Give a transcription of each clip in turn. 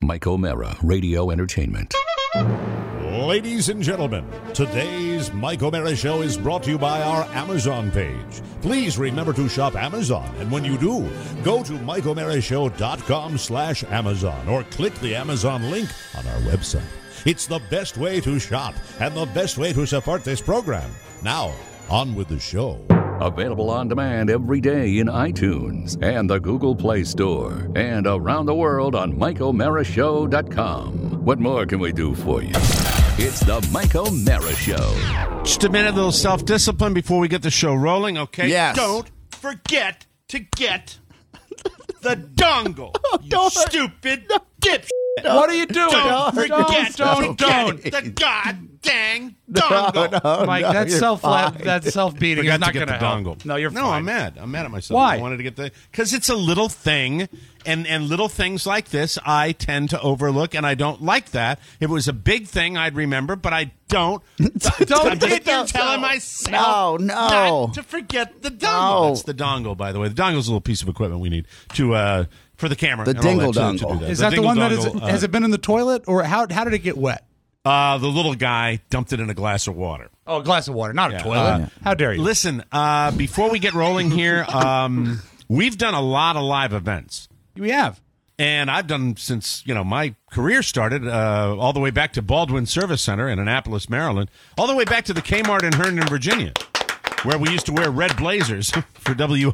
Mike O'Mara, Radio Entertainment. Ladies and gentlemen, today's Mike O'Mara Show is brought to you by our Amazon page. Please remember to shop Amazon, and when you do, go to MikeO'MaraShow.com/Amazon or click the Amazon link on our website. It's the best way to shop and the best way to support this program. Now, on with the show. Available on demand every day in iTunes and the Google Play Store and around the world on MikeO'MaraShow.com. What more can we do for you? It's the Mike O'Mara Show. Just a minute, a little self-discipline before we get the show rolling, okay? Yes. Don't forget to get the dongle, you stupid dipshit. What are you doing? Don't forget Don't. the goddamn dongle. Mike, that's self-beating. Forgot It's not to get going the to help. dongle. No, you're fine. No, I'm mad. I'm mad at myself. Why? I wanted to get because it's a little thing, and little things like this I tend to overlook, and I don't like that. If it was a big thing, I'd remember, but I don't. I'm just telling myself not to forget the dongle. That's the dongle, by the way. The dongle's a little piece of equipment we need to for the camera. The and all dingle that to dongle. do that. Is that the one that is? Dongle, Has it been in the toilet, or how did it get wet? The little guy dumped it in a glass of water. Oh, a glass of water, not a toilet. How dare you? Listen, before we get rolling here, we've done a lot of live events. We have. And I've done since, my career started, all the way back to Baldwin Service Center in Annapolis, Maryland, all the way back to the Kmart in Herndon, Virginia, where we used to wear red blazers for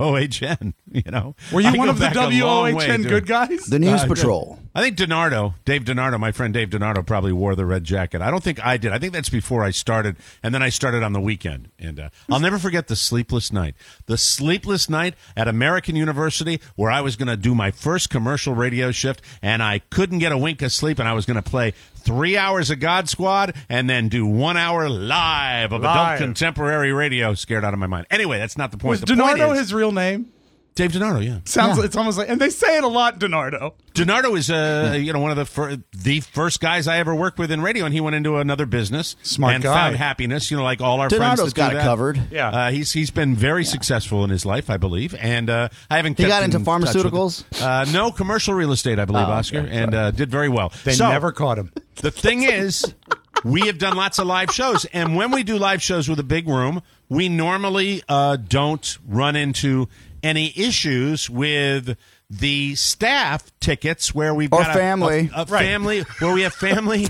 WOHN, Were you one of the WOHN good guys? The News Patrol. I think Dave DiNardo, my friend Dave DiNardo probably wore the red jacket. I don't think I did. I think that's before I started, and then I started on the weekend. And I'll never forget the sleepless night. The sleepless night at American University where I was going to do my first commercial radio shift, and I couldn't get a wink of sleep, and I was going to play 3 hours of God Squad and then do 1 hour live of adult contemporary radio. Scared out of my mind. Anyway, that's not the point. Was DiNardo his real name? Dave DiNardo, yeah. It's almost like, and they say it a lot, DiNardo. DiNardo is one of the first guys I ever worked with in radio, and he went into another business Smart and guy. found happiness. Like all our friends DiNardo's that got do it that. covered. Yeah, he's been very successful in his life, I believe, and I haven't. He kept got into in touch with pharmaceuticals? him. No, commercial real estate, I believe, Oscar, and did very well. They never caught him. The thing is, we have done lots of live shows, and when we do live shows with a big room, we normally don't run into any issues with the staff tickets where we've got family. a family where we have family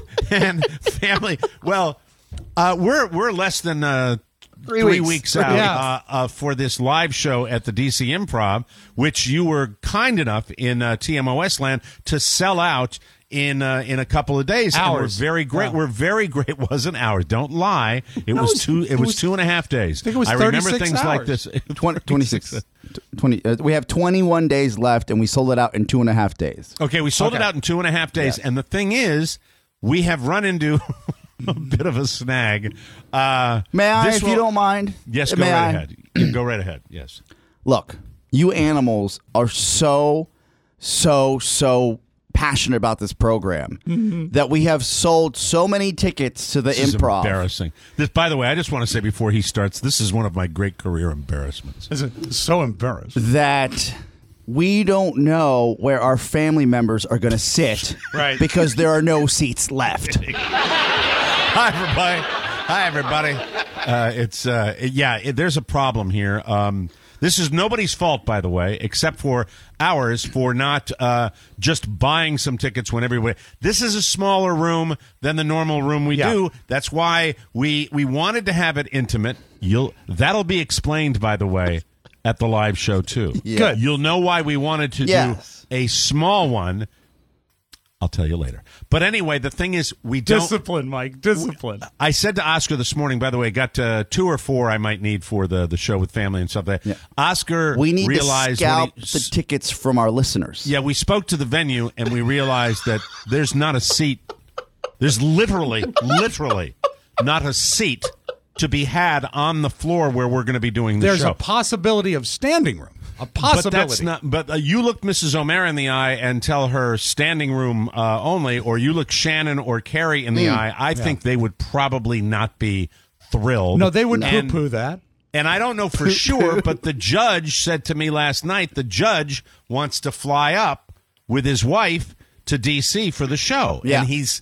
and family. Well, we're less than 3 weeks out for this live show at the DC Improv, which you were kind enough in TMOS land to sell out in a couple of days. Hours. And we're very great. Yeah. We're very great. It wasn't hours. Don't lie. It was 2.5 days. I think it was remember 36 things hours. like this. 26. 20. We have 21 days left, and we sold it out in 2.5 days. Okay, we sold it out in 2.5 days. Yes. And the thing is, we have run into a bit of a snag. May I, if you don't mind? Yes, go right ahead. Go right ahead. Yes. Look, you animals are so passionate about this program that we have sold so many tickets to the This is Improv. embarrassing. By the way, I just want to say before he starts, this is one of my great career embarrassments. So embarrassed. That we don't know where our family members are going to sit Right. because there are no seats left. Hi, everybody. There's a problem here. This is nobody's fault, by the way, except for ours for not just buying some tickets when everybody. This is a smaller room than the normal room we do. That's why we wanted to have it intimate. That'll be explained, by the way, at the live show too. Yeah. Good. You'll know why we wanted to do a small one. I'll tell you later. But anyway, the thing is, we don't... Discipline, Mike. Discipline. I said to Oscar this morning, by the way, got 2 or 4 I might need for the show with family and stuff. Yeah. Oscar We need realized to scout the tickets from our listeners. Yeah, we spoke to the venue, and we realized that there's not a seat. There's literally not a seat to be had on the floor where we're going to be doing the show. There's a possibility of standing room. A possibility. But that's not. But you look Mrs. O'Mara in the eye and tell her standing room only, or you look Shannon or Carrie in the eye. I think they would probably not be thrilled. No, they would poo-poo that. And I don't know for sure, but the judge said to me last night, the judge wants to fly up with his wife to D.C. for the show. Yeah. And he's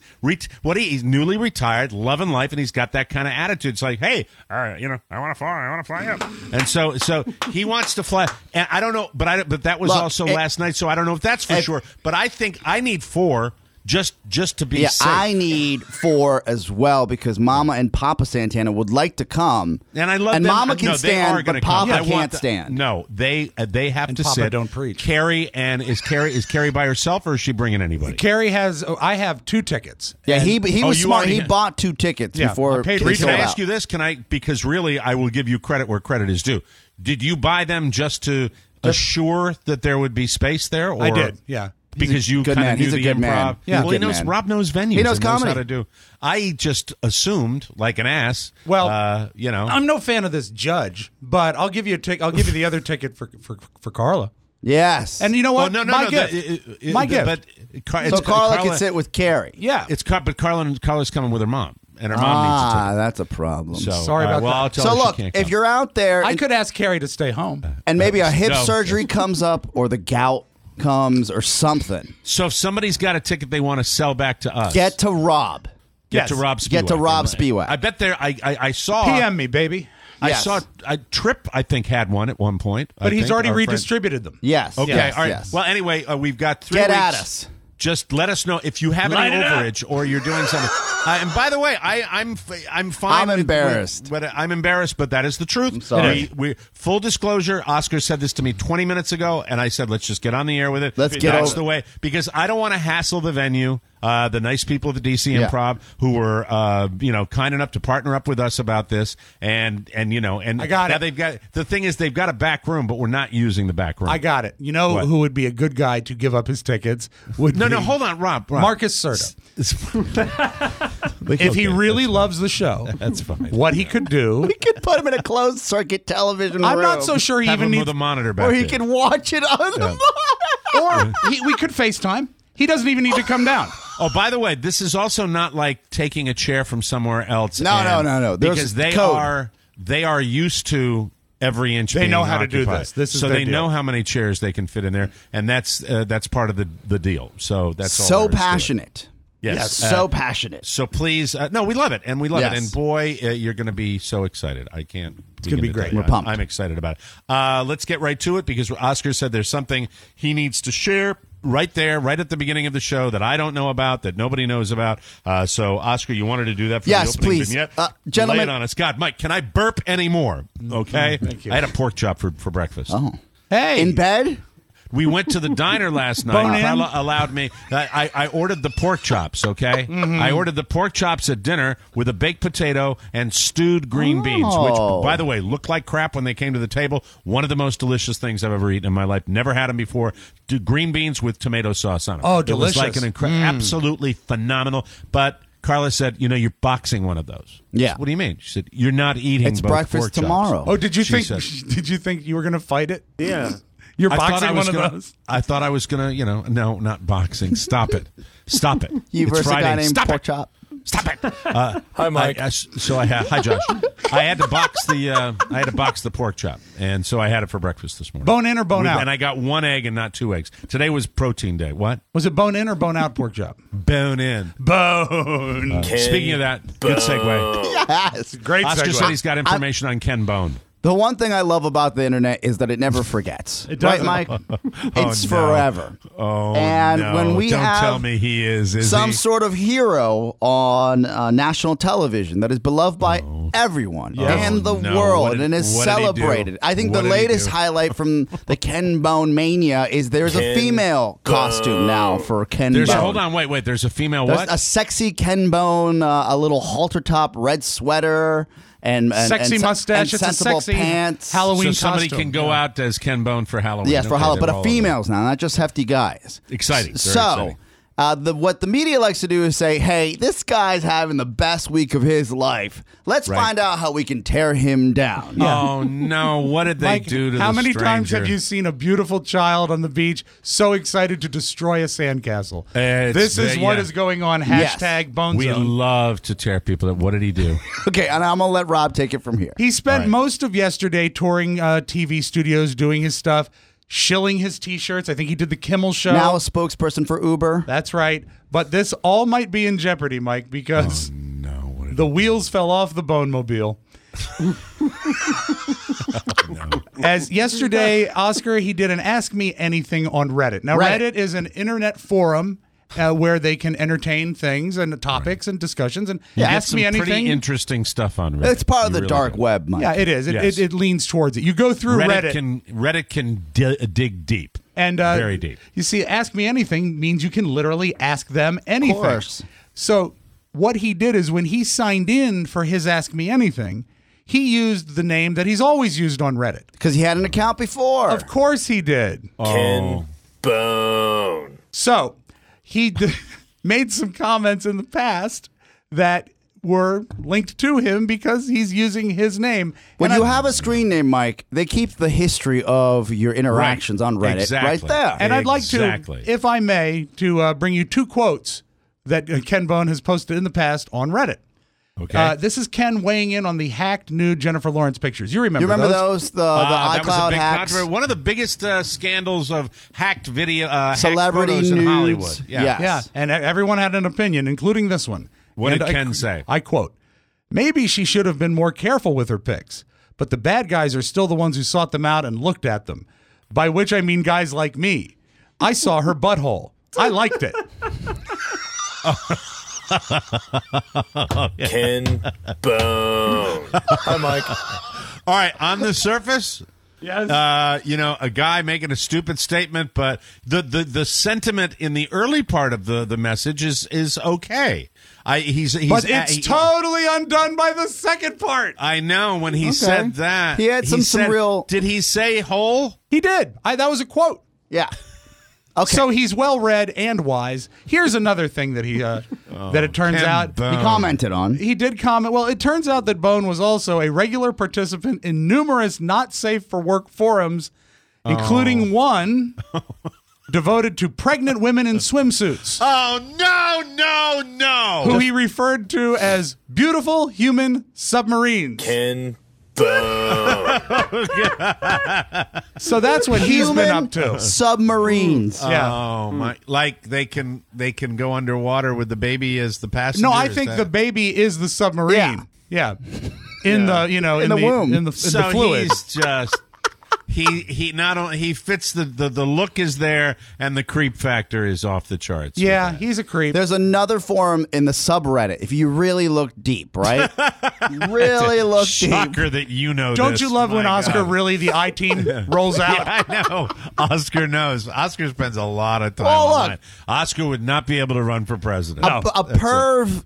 newly retired, loving life, and he's got that kind of attitude. It's like, hey, I want to fly up. And so he wants to fly. And I don't know, but that was Look, also last night, so I don't know if that's for sure. But I think I need 4 just to be safe. I need 4 as well because Mama and Papa Santana would like to come. And I love and them. Mama can No, they are stand, gonna but Papa come. can't stand. No, they have And to Papa sit. don't preach. Carrie is Carrie by herself, or is she bringing anybody? Carrie has. I have 2 tickets. Yeah, he was you smart. already He had- bought 2 tickets Yeah, before I paid they $3. Can sold I out. ask you this? Because really, I will give you credit where credit is due. Did you buy them just to assure that there would be space there? Or I did. Yeah. Because you good kind man. of knew He's a the good improv. man. Yeah. Well, he Good knows. man. Rob knows venues. He knows and knows how comedy. to do. I just assumed, like an ass. Well, I'm no fan of this judge, but I'll give you a ticket. I'll give you the other ticket for Carla. Yes. And you know what? no, My no, gift. My gift. But so Carla can sit with Carrie. Yeah. But Carla's coming with her mom, and her mom needs to take. That's a problem. So, Sorry about well, that. I'll tell So her look, she can't if come. you're out there I and, could ask Carrie to stay home. and maybe a hip No. surgery comes up or the gout comes or something, So if somebody's got a ticket they want to sell back to us, get to Rob. Get to Rob Spiewak. Get to Rob Spiewak. I bet there. I saw. PM me, baby. I Yes. saw. Trip. I think had one at one point. But he's already our friend. redistributed them. Yes. Okay. Yes, all right. yes. Well, anyway, we've got 3 Get weeks. at us. Just let us know if you have Light any it up. overage or you're doing something. And by the way, I'm fine. I'm embarrassed. But I'm embarrassed, but that is the truth. I'm sorry. We full disclosure. Oscar said this to me 20 minutes ago, and I said, let's just get on the air with it. Let's get That's over the way, because I don't want to hassle the venue. The nice people at the DC Yeah. Improv who were, kind enough to partner up with us about this, and I got now it. they've got the thing is they've got a back room, but we're not using the back room. I got it. You know What? who would be a good guy to give up his tickets? Would No, be hold on, Rob. Marcus Serta. If he really loves the show, That's fine. what he could do. We could put him in a closed circuit television I'm room. not so sure he Have even him needs. with a monitor back Or he there. can watch it on the monitor. Or we could FaceTime. He doesn't even need to come down. Oh, by the way, this is also not like taking a chair from somewhere else. No, and- no. There's Because they code. are used to every inch. They being know how to do occupied. this. This is so their they deal. know how many chairs they can fit in there, and that's part of the deal. So that's all So there is to it. passionate. Yes, So passionate. So please, no, we love it, and we love it, Yes. and boy, you're going to be so excited. I can't. It's gonna be great. We're pumped. I'm excited about it. Let's get right to it because Oscar said there's something he needs to share right there, right at the beginning of the show that I don't know about, that nobody knows about. So, Oscar, you wanted to do that for Yes, the opening please. vignette? Gentlemen- Lay it on us. God, Mike, can I burp anymore? Okay? Thank you. I had a pork chop for breakfast. Oh. Hey, In bed? We went to the diner last night. Bone in? Carla allowed me. I ordered the pork chops, okay? Mm-hmm. I ordered the pork chops at dinner with a baked potato and stewed green beans, which, Oh. by the way, looked like crap when they came to the table. One of the most delicious things I've ever eaten in my life. Never had them before. Green beans with tomato sauce on them. Oh, It was like delicious. an absolutely phenomenal. But Carla said, you're boxing one of those. Yeah. What do you mean? She said, you're not eating It's both breakfast pork chops. tomorrow. Oh, did you She think? said. Did you think you were going to fight it? Yeah. You're I thought boxing I was one gonna, of those. I thought I was gonna, no, not boxing. Stop it. Stop it. You It's versus Friday. a guy named Stop Pork it. Chop? Stop it. Hi, Mike. Hi, Josh. I had to box the pork chop, and so I had it for breakfast this morning. Bone in or bone out? And I got 1 egg and not 2 eggs. Today was protein day. What? Was it bone in or bone out pork chop? Bone in. Bone. Speaking of that, good segue. Yes. Great Oscar segue. said he's got information on Ken Bone. The one thing I love about the internet is that it never forgets. It right, doesn't. Mike? It's no. forever. Oh, And no. when we Don't have tell me he is some he? sort of hero on national television that is beloved by everyone and the no. world What did- and is what did he do? celebrated. I think What the did he latest do? highlight from the Ken Bone mania is there's a Ken female costume now for Ken Bone. Hold on, wait. There's a female There's what? a sexy Ken Bone, a little halter top, red sweater, and Sexy and, mustache. and It's a sensible sexy pants. Halloween so somebody costume. can go out as Ken Bone for Halloween. Yes, for Okay, Halloween, they're but all a females now, not just hefty guys. Exciting. Very So, exciting. what the media likes to do is say, "Hey, this guy's having the best week of his life. Let's Right. find out how we can tear him down." Oh no! What did they Mike, do to how the many times stranger? have you seen a beautiful child on the beach so excited to destroy a sandcastle? It's This is the- what yeah. is going on. Yes. Hashtag Bone We Zone. love to tear people up. What did he do? Okay, and I'm gonna let Rob take it from here. He spent Right. most of yesterday touring TV studios, doing his stuff, shilling his T-shirts. I think he did the Kimmel show. Now a spokesperson for Uber. That's right. But this all might be in jeopardy, Mike, because the wheels fell off the Bone Mobile. As yesterday, Oscar, he did an Ask Me Anything on Reddit. Now, Reddit is an internet forum where they can entertain things and topics and discussions and ask me anything. Pretty interesting stuff on Reddit. It's part of the dark web, Mike. Yeah, it is. It leans towards it. You go through Reddit. Reddit can dig deep. And very deep. You see, Ask Me Anything means you can literally ask them anything. Of course. So what he did is when he signed in for his Ask Me Anything, he used the name that he's always used on Reddit. Because he had an account before. Of course he did. Ken Bone. So he made some comments in the past that were linked to him because he's using his name. When you have a screen name, Mike, they keep the history of your interactions on Reddit right there. And I'd like to, if I may, to bring you 2 quotes that Ken Bone has posted in the past on Reddit. Okay. This is Ken weighing in on the hacked nude Jennifer Lawrence pictures. You remember those? The that iCloud was a big hacks? one of the biggest scandals of hacked video, celebrity hacked photos nudes in Hollywood. Yeah, and everyone had an opinion, including this one. What did Ken say? I quote, "Maybe she should have been more careful with her pics, but the bad guys are still the ones who sought them out and looked at them, by which I mean guys like me. I saw her butthole. I liked it." Ken Bone. Hi, Mike. All right, on the surface, yes, a guy making a stupid statement, but the sentiment in the early part of the message is okay. He's but it's totally undone by the second part. I know when he said that. He had some real. Did he say hole? He did. That was a quote. Yeah. Okay. So he's well read and wise. Here's another thing that he that it turns Ken out Bone. He commented on. He did comment. Well, it turns out that Bone was also a regular participant in numerous not safe for work forums, including one devoted to pregnant women in swimsuits. Oh, no. Who he referred to as beautiful human submarines. Ken Bone. So that's what he's been up to. Submarines. Yeah. Oh my! Like they can go underwater with the baby as the passenger. No, I think the baby is the submarine. Yeah. In the womb. in the fluid. He's just he not only he fits the look is there and the creep factor is off the charts. Yeah, he's a creep. There's another forum in the subreddit. If you really look deep, right? Really look Shocker deep. that you know. Don't this. you love when My Oscar God. really the I-team rolls out? Yeah, I know. Oscar knows. Oscar spends a lot of time Oh, look. online. Oscar would not be able to run for president. A perv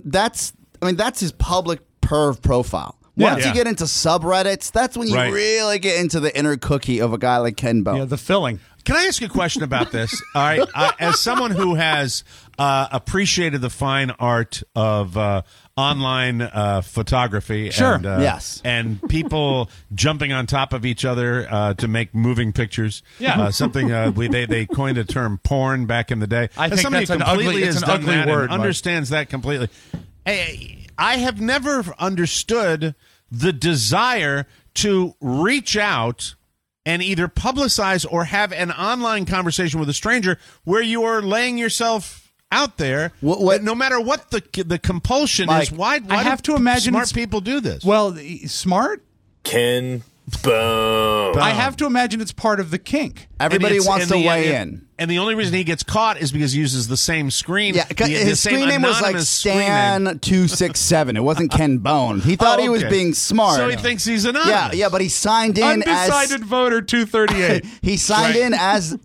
that's his public perv profile. Once you get into subreddits, that's when you really get into the inner cookie of a guy like Ken Bone. Yeah, the filling. Can I ask you a question about this? All right, as someone who has appreciated the fine art of online photography, Sure. and, Yes. and people jumping on top of each other to make moving pictures, something they coined a term porn back in the day. I As think somebody that's an completely ugly- it's has an done ugly that and word, Mike. understands that completely. Hey, I have never understood the desire to reach out and either publicize or have an online conversation with a stranger where you are laying yourself out there. What- no matter what the compulsion Mike, is, why I have to imagine smart it's- people do this? Well, smart? Ken Bone. I have to imagine it's part of the kink. Everybody And wants to weigh and- in. And the only reason he gets caught is because he uses the same screen. Yeah, his same screen name was like anonymous screen name. Stan267. It wasn't Ken Bone. He thought he was okay. being smart. So he thinks he's anonymous. Yeah, but he signed in Undecided voter 238. he signed in as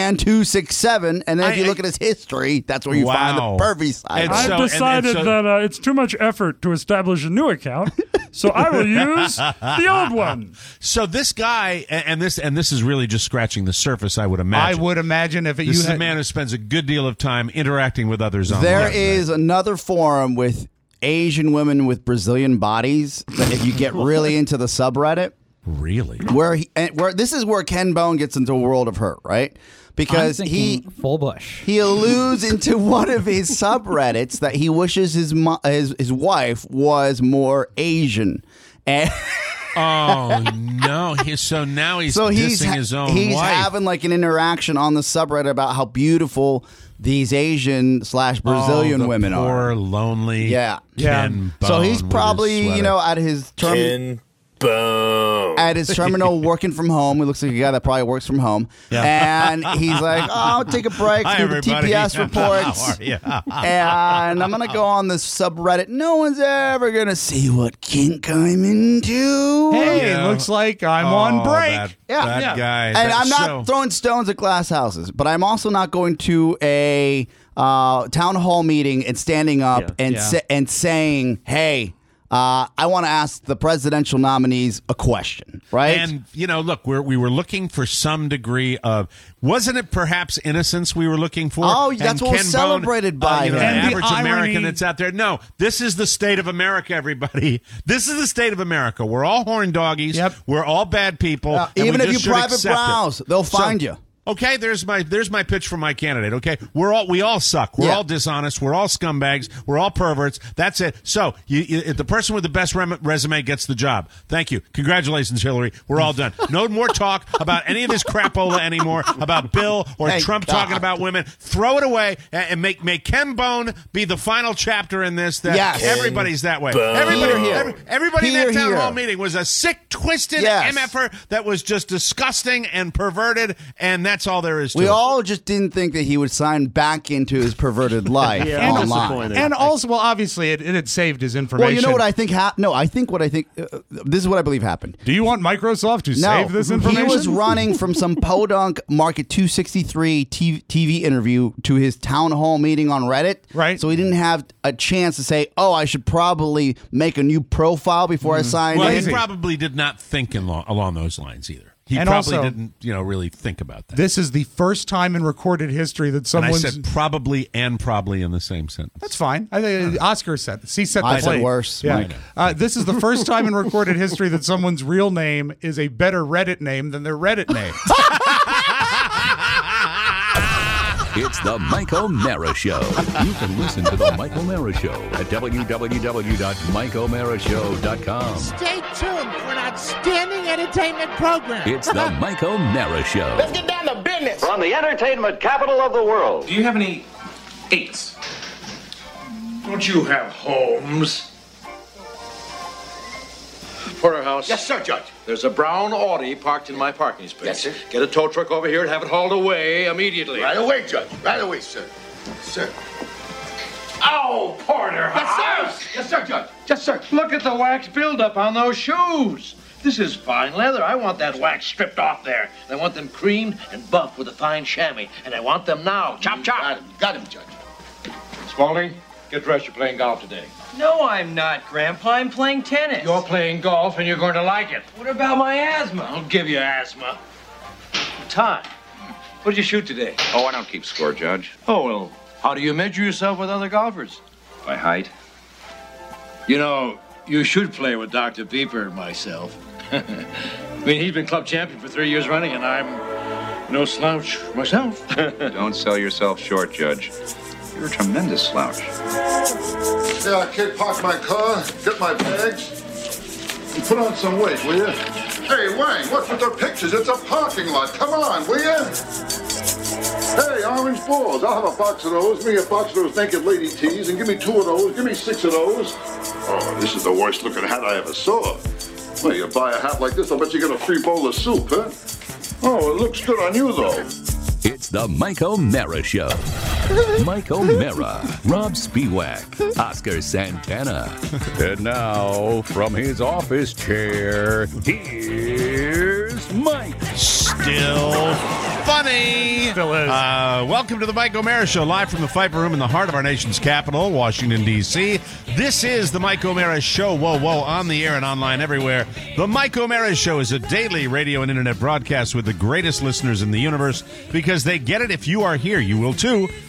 Stan267, and then if you I- look at his history, that's where you find the Wow. pervy side. And of it. so- I've decided so- that it's too much effort to establish a new account, so I will use the old one. So this guy, and this is really just scratching the surface, I would I imagine. would imagine if This you is a had... man who spends a good deal of time interacting with others online. There is another forum with Asian women with Brazilian bodies that if you get really into the subreddit, Really? where this is where Ken Bone gets into a world of hurt, right? Because I'm thinking full bush. he alludes into one of his subreddits that he wishes his wife was more Asian. And Oh no! So now he's dissing his own he's wife. having like an interaction on the subreddit about how beautiful these Asian/Brazilian women are. Poor, lonely. Yeah. Ken So he's Bone probably, with his at his Ken Bone. at his terminal working from home. He looks like a guy that probably works from home. And he's like, I'll take a break, Hi, do the everybody. TPS reports. How are you? And I'm going to go on this subreddit. No one's ever going to see what kink I'm into. Hey, Yeah. it looks like I'm on break. That guy. And that I'm not show. throwing stones at glass houses, but I'm also not going to a town hall meeting and standing up and saying, hey, I want to ask the presidential nominees a question, right? And, look, we were looking for some degree of, wasn't it perhaps innocence we were looking for? Oh, that's and what was Ken celebrated Bone, by an him. And the average irony- American that's out there. No, this is the state of America, everybody. This is the state of America. We're all horn doggies. Yep. We're all bad people. and Even we if you just should private accept it. browse, they'll find you. Okay, there's my pitch for my candidate. Okay, we all suck. We're all dishonest. We're all scumbags. We're all perverts. That's it. So if the person with the best resume gets the job. Thank you. Congratulations, Hillary. We're all done. No more talk about any of this crapola anymore about Bill or Thank Trump God. talking about women. Throw it away and make Ken Bone be the final chapter in this. That Yes. everybody's that way. Bone. Everybody in that town Here. hall meeting was a sick, twisted Yes. MFer that was just disgusting and perverted, and that's all there is to We it. all just didn't think that he would sign back into his perverted life Yeah, I'm online. disappointed. And also, well, obviously, it had saved his information. Well, you know what I think happened? No, I think what I think. This is what I believe happened. Do you want Microsoft to save this information? He was running from some podunk Market 263 TV interview to his town hall meeting on Reddit. Right. So he didn't have a chance to say, oh, I should probably make a new profile before I sign Well, in. he probably did not think along those lines either. He And probably also- didn't, really think about that. This is the first time in recorded history that And I someone's. said probably and probably in the same sentence. That's fine. I think Oscar said he set the I said plate. worse, Yeah. Mike. This is the first time in recorded history that someone's real name is a better Reddit name than their Reddit name. It's the Mike O'Mara Show. You can listen to the Mike O'Mara Show at www.mikeomarashow.com. Stay tuned for an outstanding entertainment program. It's the Mike O'Mara Show. Let's get down to business. From the entertainment capital of the world. Do you have any eights? Don't you have homes? Porterhouse. Yes, sir, Judge. There's a brown Audi parked in my parking space. Yes, sir. Get a tow truck over here and have it hauled away immediately. Right away, Judge. Right away, sir. Sir. Oh, Porterhouse! Yes, sir. Yes, sir, Judge. Yes, sir. Look at the wax buildup on those shoes. This is fine leather. I want that wax stripped off there. I want them creamed and buffed with a fine chamois, and I want them now. Chop, chop. Got him, Judge. Spaulding, get dressed. You're playing golf today. No, I'm not, Grandpa. I'm playing tennis. You're playing golf, and you're going to like it. What about my asthma? I'll give you asthma. Time. What did you shoot today? Oh, I don't keep score, Judge. Oh, well, how do you measure yourself with other golfers? By height. You know, you should play with Dr. Pieper and myself. I mean, he's been club champion for 3 years running, and I'm no slouch myself. Don't sell yourself short, Judge. You're a tremendous slouch. Yeah, kid, park my car, get my bags, and put on some weight, will you? Hey, Wang, what's with the pictures? It's a parking lot. Come on, will you? Hey, orange balls. I'll have a box of those. Give me a box of those naked lady tees, and give me 2 of those. Give me 6 of those. Oh, this is the worst looking hat I ever saw. Well, you buy a hat like this, I'll bet you get a free bowl of soup, huh? Oh, it looks good on you, though. It's the Mike O'Mara Show. Mike O'Mara, Rob Spiewak, Oscar Santana. And now, from his office chair, here's Mike. Still funny. Still is. Welcome to the Mike O'Mara Show, live from the Fight Room in the heart of our nation's capital, Washington, D.C. This is the Mike O'Mara Show. Whoa, on the air and online everywhere. The Mike O'Mara Show is a daily radio and internet broadcast with the greatest listeners in the universe because they get it. If you are here, you will too.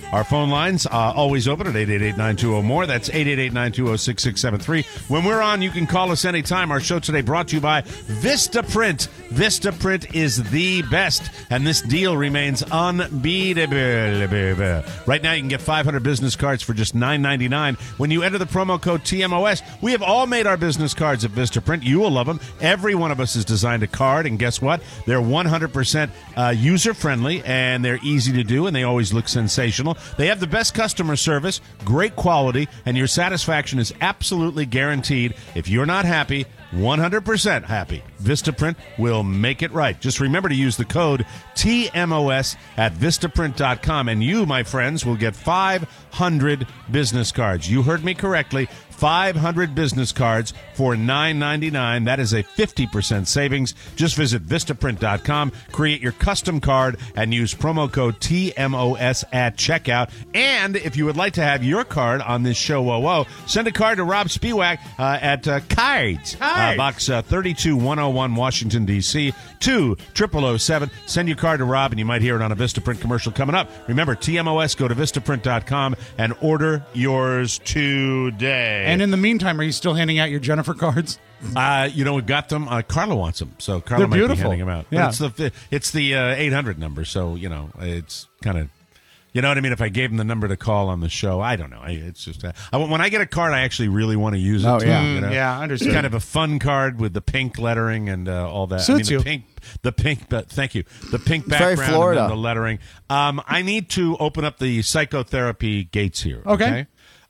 Our phone lines always open at 888-920-MORE. That's 888-920-6673. When we're on, you can call us anytime. Our show today brought to you by Vistaprint. Vistaprint is the best, and this deal remains unbeatable. Right now, you can get 500 business cards for just $9.99 when you enter the promo code TMOS. We have all made our business cards at Vistaprint. You will love them. Every one of us has designed a card, and guess what? They're 100% user-friendly, and they're easy to do, and they always look sensational. They have the best customer service, great quality, and your satisfaction is absolutely guaranteed. If you're not happy, 100% happy, Vistaprint will make it right. Just remember to use the code TMOS at Vistaprint.com, and you, my friends, will get 500 business cards. You heard me correctly. 500 business cards for $9.99. That is a 50% savings. Just visit Vistaprint.com, create your custom card, and use promo code TMOS at checkout. And if you would like to have your card on this show, send a card to Rob Spiewak at Cards, Box 32101, Washington, D.C., 20007. Send your card to Rob, and you might hear it on a Vistaprint commercial coming up. Remember, TMOS, go to Vistaprint.com and order yours today. And in the meantime, are you still handing out your Jennifer cards? We've got them. Carla wants them, so Carla might be handing them out. Yeah. But it's the 800 number, so it's kind of, you know what I mean. If I gave them the number to call on the show, I don't know. It's just when I get a card, I actually really want to use it. Oh too, yeah, yeah, I understand. It's kind of a fun card with the pink lettering and all that. Suits you. The pink. But thank you. The pink background very Florida. and the lettering. I need to open up the psychotherapy gates here. Okay.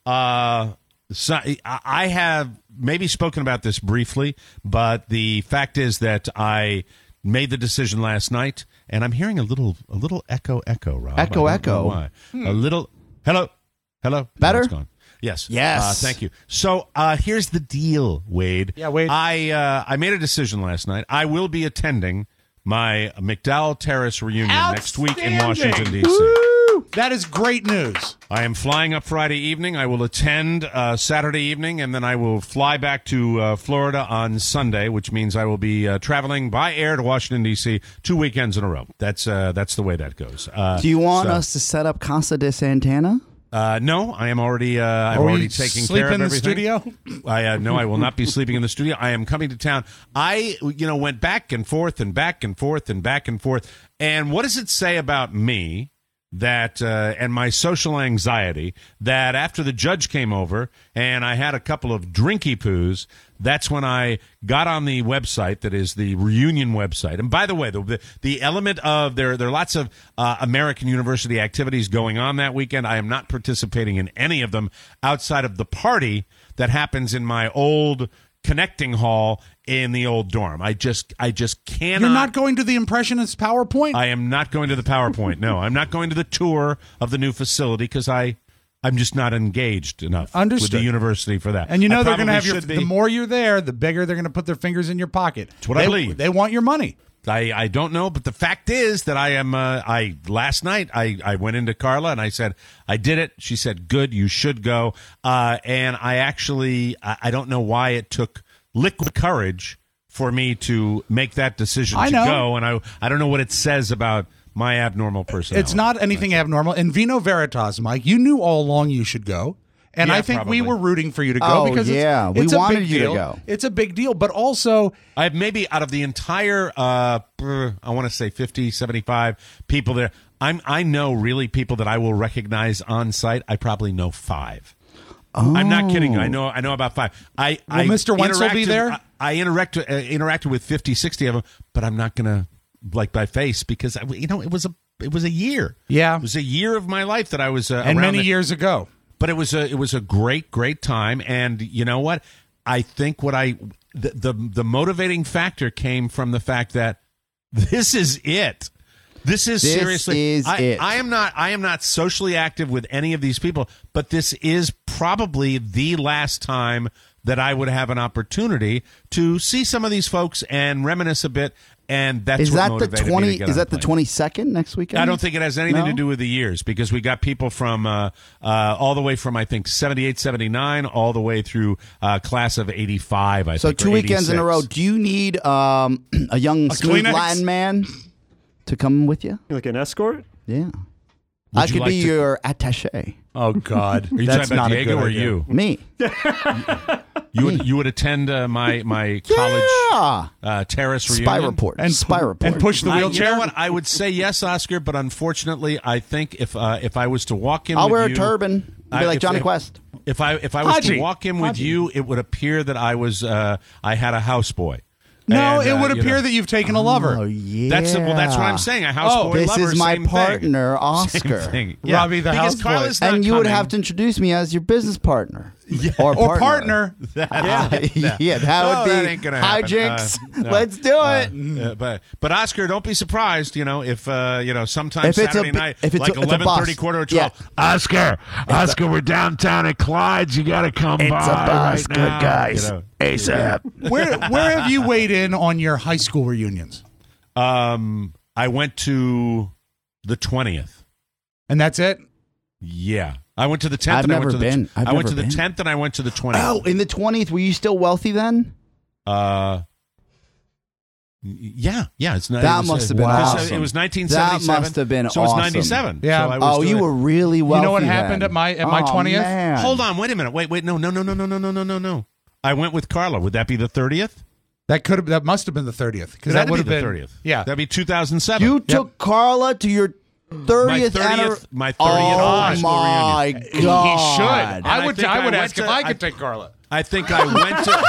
So I have maybe spoken about this briefly, but the fact is that I made the decision last night, and I'm hearing a little echo, Rob. Echo. Why? A little. Hello. Better? No, it's gone. Yes. Thank you. So here's the deal, Wade. Yeah, Wade. I made a decision last night. I will be attending my McDowell Terrace reunion next week in Washington, D.C. Woo! That is great news. I am flying up Friday evening. I will attend Saturday evening, and then I will fly back to Florida on Sunday, which means I will be traveling by air to Washington, D.C. 2 weekends in a row. That's the way that goes. Do you want us to set up Casa de Santana? No, I am already. I'm already taking care of everything. Sleep in the studio? No, I will not be sleeping in the studio. I am coming to town. I, went back and forth and back and forth and back and forth. And what does it say about me that and my social anxiety that after the judge came over and I had a couple of drinky poos, that's when I got on the website that is the reunion website. And by the way, the element of there are lots of American University activities going on that weekend. I am not participating in any of them outside of the party that happens in my old connecting hall in the old dorm. I just cannot. You're not going to the Impressionist PowerPoint? I am not going to the PowerPoint. No, I'm not going to the tour of the new facility because I'm just not engaged enough with the university for that. And they're going to have the more you're there, the bigger they're going to put their fingers in your pocket. That's what I believe. They want your money. I don't know, but the fact is that I am. Last night I went into Carla and I said I did it. She said, "Good, you should go." And I actually I don't know why it took liquid courage for me to make that decision to go, and I don't know what it says about my abnormal personality. It's not anything abnormal. In Vino Veritas, Mike, you knew all along you should go. And I think probably. We were rooting for you to go because we wanted you to go. It's a big deal, but also I have maybe out of the entire I want to say 50, 75 people there. I know really people that I will recognize on site. I probably know 5. Oh. I'm not kidding. I know about 5. Will Mr. Wentz will be there? I interacted with 50, 60 of them, but I'm not going to by face because it was a year. Yeah, it was a year of my life that I was and many years ago. But it was a great time, and you know what? I think the motivating factor came from the fact that this is it. This is seriously it. I am not socially active with any of these people, but this is probably the last time that I would have an opportunity to see some of these folks and reminisce a bit. And that's is what that motivated the 20? Me to get is on that the 22nd next weekend? I don't think it has anything to do with the years because we got people from all the way from I think 78, 79, all the way through class of 85. I think. So 2 weekends in a row. Do you need a young smooth Latin man to come with you? Like an escort? Yeah. I could be your attaché. Oh God, Are you that's talking about not Diego a good or idea. you? Me. You would attend my college terrace reunion? Spy report. And push the wheelchair? You know what? I would say yes, Oscar, but unfortunately, I think if I was to walk in I'll with wear you, a turban. I'll be like Johnny Quest. If I was to walk in with you, it would appear that I had a houseboy. No, And, it would appear that you've taken a lover. Oh, yeah. That's what I'm saying. A houseboy this lover. is my same partner, thing. Oscar. Same thing. Robbie the because houseboy. Carla's not And you would coming. have to introduce me as your business partner. Yeah. Or partner. Yeah, that No, would that be ain't gonna happen. hijinks. No. Let's do it. But Oscar, don't be surprised. If sometime If it's Saturday a- night, if it's like a- it's a 11:30, bus. quarter to Yeah. 12. Oscar, we're downtown at Clyde's. You got to come by right now. ASAP. Where have you weighed in on your high school reunions? I went to the 20th. And that's it? Yeah. I went to the 10th. I've and never been. I went to the 10th and I went to the 20th. Oh, in the 20th, were you still wealthy then? Yeah. That must have been awesome. It was 1977. That must have been so it was awesome. 97. Yeah. So I was You were really wealthy. You know what then. happened at my 20th? Man. Hold on. Wait a minute. Wait. No. I went with Carla. Would that be the 30th? That must have been the 30th because that That'd would be have the been 30th. Yeah, That'd be 2007. You took Carla to your 30th my 30th Oh high my school reunion. God! He should. And I would. think I would went ask to- if I could take Carla. I think I went to.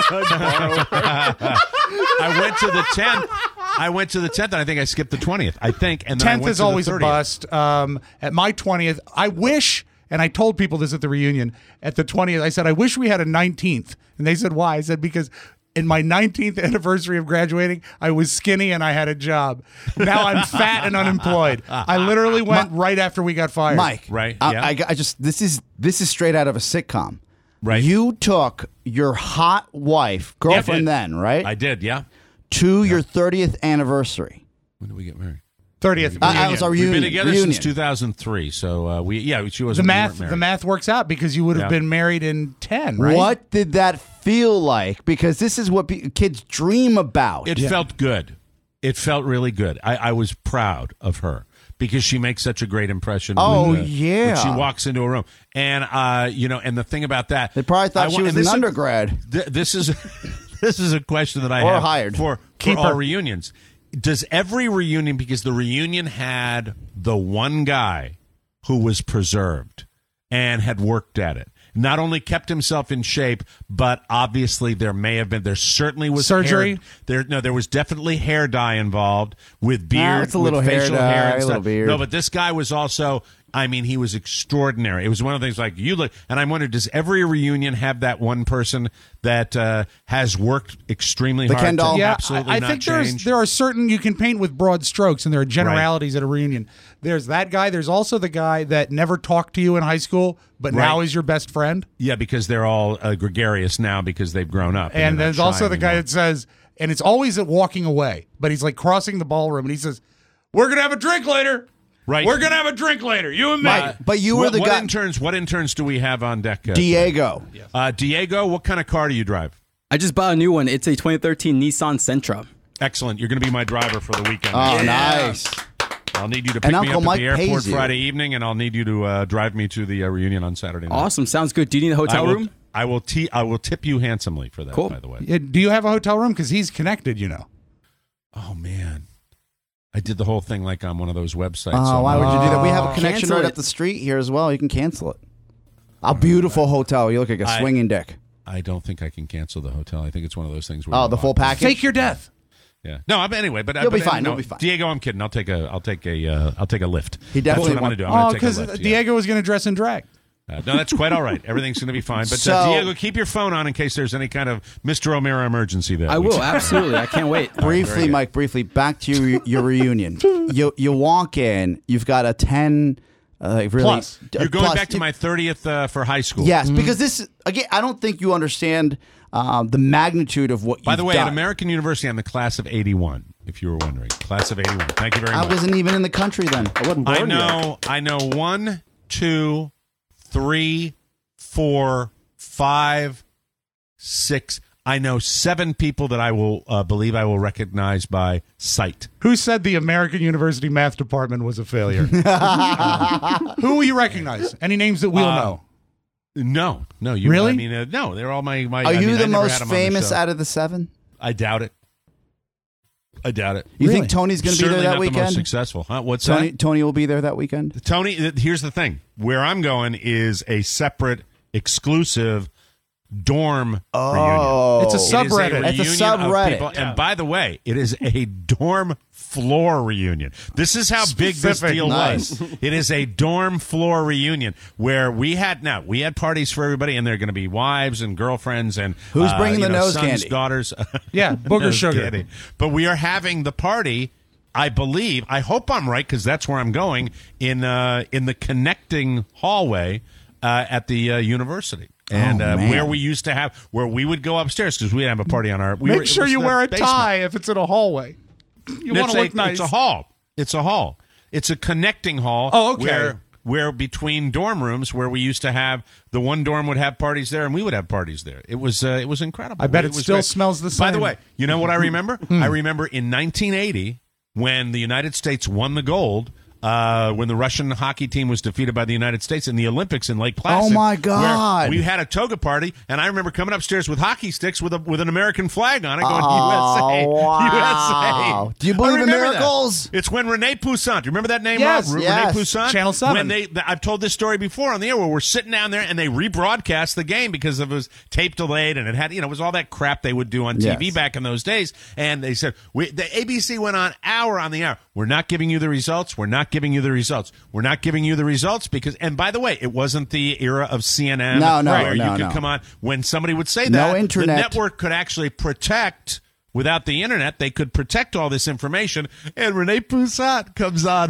I went to the 10th. I went to the 10th, and I think I skipped the 20th. I think, and then I 10th went is to the always a 30th. bust. At my 20th, I wish, and I told people this at the reunion, at the 20th, I said, I wish we had a 19th. And they said, why? I said, because in my 19th anniversary of graduating, I was skinny and I had a job. Now I'm fat and unemployed. I literally went right after we got fired. Mike, Right, I yeah. just this is straight out of a sitcom. Right. You took your hot wife, girlfriend then, right? I did, yeah. to your 30th anniversary. When did we get married? 30th. I was our We've reunion. been together reunion. since 2003, so she was The math works out because you would have Yeah. been married in 10, right? What did that feel like? Because this is what kids dream about. It felt good. It felt really good. I was proud of her because she makes such a great impression. Oh, when yeah. she walks into a room, and and the thing about that, They probably thought she was an undergrad. This is this is a question that I Or have hired. for all reunions. Does every reunion, because the reunion had the one guy who was preserved and had worked at it, not only kept himself in shape, but obviously there certainly was surgery. There was definitely hair dye involved with beard, it's a little with hair facial dye, hair and a little stuff. beard. No, but this guy was also. I mean, he was extraordinary. It was one of the things like you look, and I wondered, does every reunion have that one person that has worked extremely hard Ken doll? to Yeah, absolutely I not think change? there are certain you can paint with broad strokes, and there are generalities at a reunion. There's that guy. There's also the guy that never talked to you in high school, but now is your best friend. Yeah, because they're all gregarious now because they've grown up. And they're there's not also shy the guy anymore. that says, and it's always at walking away, but he's like crossing the ballroom, and he says, "We're gonna have a drink later." Right. We're gonna have a drink later. You and me. But you were the what guy. interns? What interns do we have on deck? Diego. Diego, what kind of car do you drive? I just bought a new one. It's a 2013 Nissan Sentra. Excellent. You're going to be my driver for the weekend. Oh, nice. I'll need you to pick me Uncle up Mike at the airport pays you. Friday evening, and I'll need you to drive me to the reunion on Saturday night. Awesome. Sounds good. Do you need a hotel room? I will tip you handsomely for that, Cool. by the way. Yeah, do you have a hotel room? Because he's connected, you know. Oh, man. I did the whole thing like on one of those websites. Oh, why would you do that? We have a connection Cancel right it. up the street here as well. You can cancel it. A beautiful hotel. You look like a swinging dick. I don't think I can cancel the hotel. I think it's one of those things where Oh, the full package? Fake your death. Yeah. No, but anyway, but You'll be but, fine. no, You'll be fine. Diego, I'm kidding. I'll take a lift. He definitely That's what I'm going to do. I'm Oh, going to take a because lift. yeah. Diego was going to dress in drag. No, that's quite all right. Everything's going to be fine. But So- Diego, keep your phone on in case there's any kind of Mr. O'Meara emergency there. I will. Absolutely. I can't wait. Briefly, Mike, back to your reunion. You walk in, you've got a 10, really. Plus. You're going plus. back to my 30th for high school. Yes, because this, again, I don't think you understand the magnitude of what you've By the way, done. at American University, I'm the class of 81, if you were wondering. Class of 81. Thank you very I much. wasn't even in the country then. I wasn't born yet. I know 1, 2, 3, 4, 5, 6. I know 7 people that I will believe I will recognize by sight. Who said the American University math department was a failure? Who will you recognize? Any names that we'll know? No. You really? I mean, no. They're all my. Are you the most famous out of the 7? I doubt it. You think Tony's going to be there that weekend? The most successful, huh? What's Tony, that? Tony will be there that weekend. Tony, here's the thing. Where I'm going is a separate, exclusive dorm reunion. It's a subreddit. It's a subreddit. And by the way, it is a dorm floor reunion. This is how big this deal was. It is a dorm floor reunion where we had parties for everybody, and there are going to be wives and girlfriends and who's bringing the nose sons, candy, daughters. Yeah, booger sugar. Candy. But we are having the party. I believe. I hope I'm right because that's where I'm going in the connecting hallway at the university. And where we would go upstairs because we'd have a party on our. Make sure you wear a tie if it's in a hallway. You want to look nice. It's a hall. It's a connecting hall. Oh, okay. Where between dorm rooms, where we used to have the one dorm would have parties there, and we would have parties there. It was incredible. I bet it still smells the same. By the way, you know what I remember? I remember in 1980 when the United States won the gold. When the Russian hockey team was defeated by the United States in the Olympics in Lake Placid. Oh, my God. We had a toga party, and I remember coming upstairs with hockey sticks with an American flag on it going, USA. Wow. USA. Do you believe in miracles? It's when Rene Poussin, do you remember that name, yes, Rob? Yes. Rene Poussin? Channel 7. I've told this story before on the air where we're sitting down there, and they rebroadcast the game because it was tape delayed, and it had, it was all that crap they would do on TV back in those days. And they said, the ABC went on hour on the hour. We're not giving you the results. We're not giving you the results. We're not giving you the results because, and by the way, it wasn't the era of CNN where you could come on. When somebody would say that, the network could actually protect, without the internet, they could protect all this information. And Rene Poussin comes on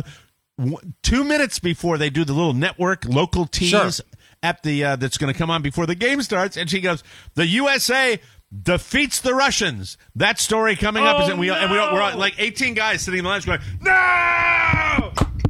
2 minutes before they do the little network local tease at the that's going to come on before the game starts, and she goes, "The USA defeats the Russians." That story coming up is, and we're like 18 guys sitting in the lounge going, "No!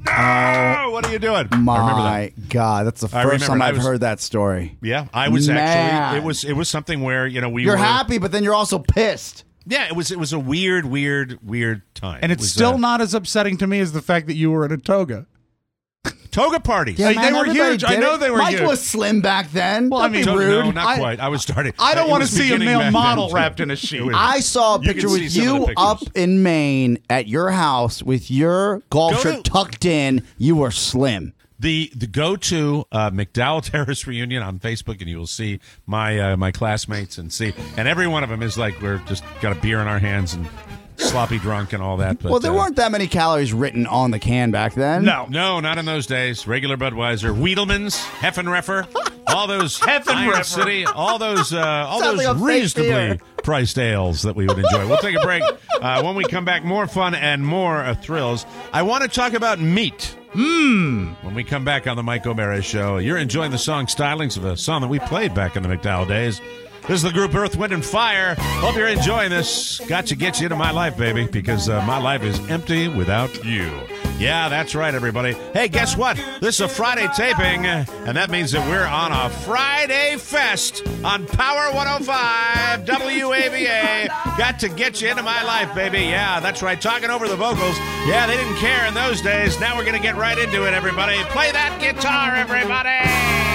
No! What are you doing?" My God, that's the first time I've heard that story. Yeah, I was actually. It was something where you're happy, but then you're also pissed. Yeah, it was a weird time, and it's still not as upsetting to me as the fact that you were in a toga. Toga parties. Yeah, man, they were huge. I know they were huge. Mike was slim back then. Well, I mean, rude. No, not quite. I was starting. I don't want to see a male model wrapped in a sheet. I saw a picture with you up in Maine at your house with your golf shirt tucked in. You were slim. The go-to McDowell Terrace reunion on Facebook, and you will see my classmates and every one of them is like we're just got a beer in our hands and sloppy drunk and all that. But, well, there weren't that many calories written on the can back then. No, not in those days. Regular Budweiser, Wiedelmann's, Heffenreffer, all those Iron City, all those like reasonably priced ales that we would enjoy. We'll take a break. When we come back, more fun and more thrills. I want to talk about meat. When we come back on the Mike O'Meara Show, you're enjoying the song stylings of a song that we played back in the McDowell days. This is the group Earth, Wind, and Fire. Hope you're enjoying this. Got to get you into my life, baby, because my life is empty without you. Yeah, that's right, everybody. Hey, guess what? This is a Friday taping, and that means that we're on a Friday fest on Power 105 WAVA. Got to get you into my life, baby. Yeah, that's right. Talking over the vocals. Yeah, they didn't care in those days. Now we're going to get right into it, everybody. Play that guitar, everybody.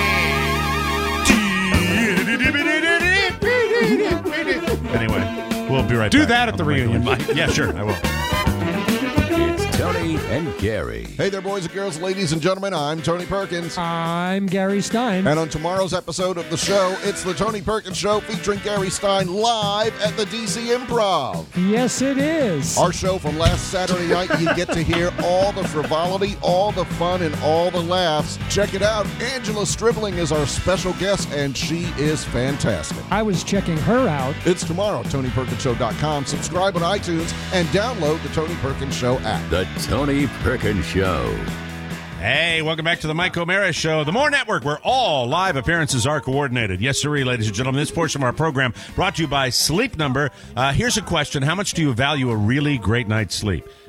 Anyway, we'll be right back. Do that at the reunion. Yeah, sure, I will. It's Tony and Gary. Hey there, boys and girls, ladies and gentlemen. I'm Tony Perkins. I'm Gary Stein. And on tomorrow's episode of the show, it's the Tony Perkins Show featuring Gary Stein live at the DC Improv. Yes, it is. Our show from last Saturday night, you get to hear all the frivolity, all the fun, and all the laughs. Check it out. Angela Stribling is our special guest, and she is fantastic. I was checking her out. It's tomorrow, TonyPerkinsShow.com. Subscribe on iTunes and download the Tony Perkins Show app. The Tony Perkins Show. Hey, welcome back to the Mike O'Meara Show, the More Network, where all live appearances are coordinated. Yes, sir, ladies and gentlemen. This portion of our program brought to you by Sleep Number. Here's a question. How much do you value a really great night's sleep?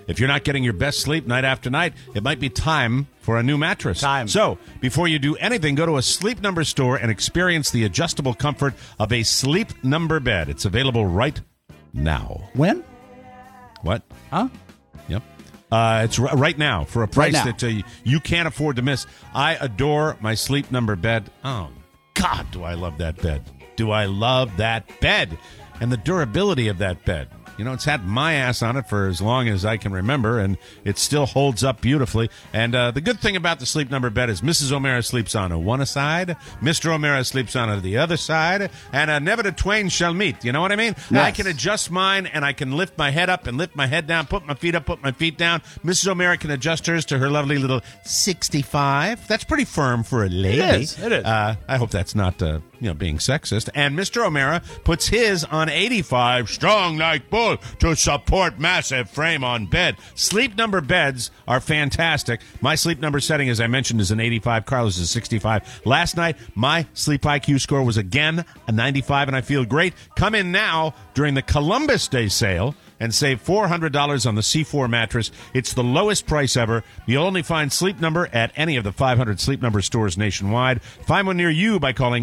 if you're not getting your best sleep night after night, it might be time for a new mattress. So, before you do anything, go to a Sleep Number store and experience the adjustable comfort of a Sleep Number bed. It's available right now. When? What? Huh? Yep. It's right now for a price that you can't afford to miss. I adore my Sleep Number bed. Oh, God, do I love that bed. Do I love that bed. And the durability of that bed. You know, it's had my ass on it for as long as I can remember, and it still holds up beautifully. And the good thing about the Sleep Number bed is Mrs. O'Mara sleeps on one side, Mr. O'Mara sleeps on the other side, and never the twain shall meet. You know what I mean? Yes. I can adjust mine, and I can lift my head up and lift my head down, put my feet up, put my feet down. Mrs. O'Mara can adjust hers to her lovely little 65. That's pretty firm for a lady. It is. I hope that's not being sexist. And Mr. O'Mara puts his on 85, strong like bull to support massive frame on bed. Sleep Number beds are fantastic. My Sleep Number setting, as I mentioned, is an 85. Carlos is 65. Last night, my Sleep IQ score was again a 95, and I feel great. Come in now during the Columbus Day sale and save $400 on the C4 mattress. It's the lowest price ever. You'll only find Sleep Number at any of the 500 Sleep Number stores nationwide. Find one near you by calling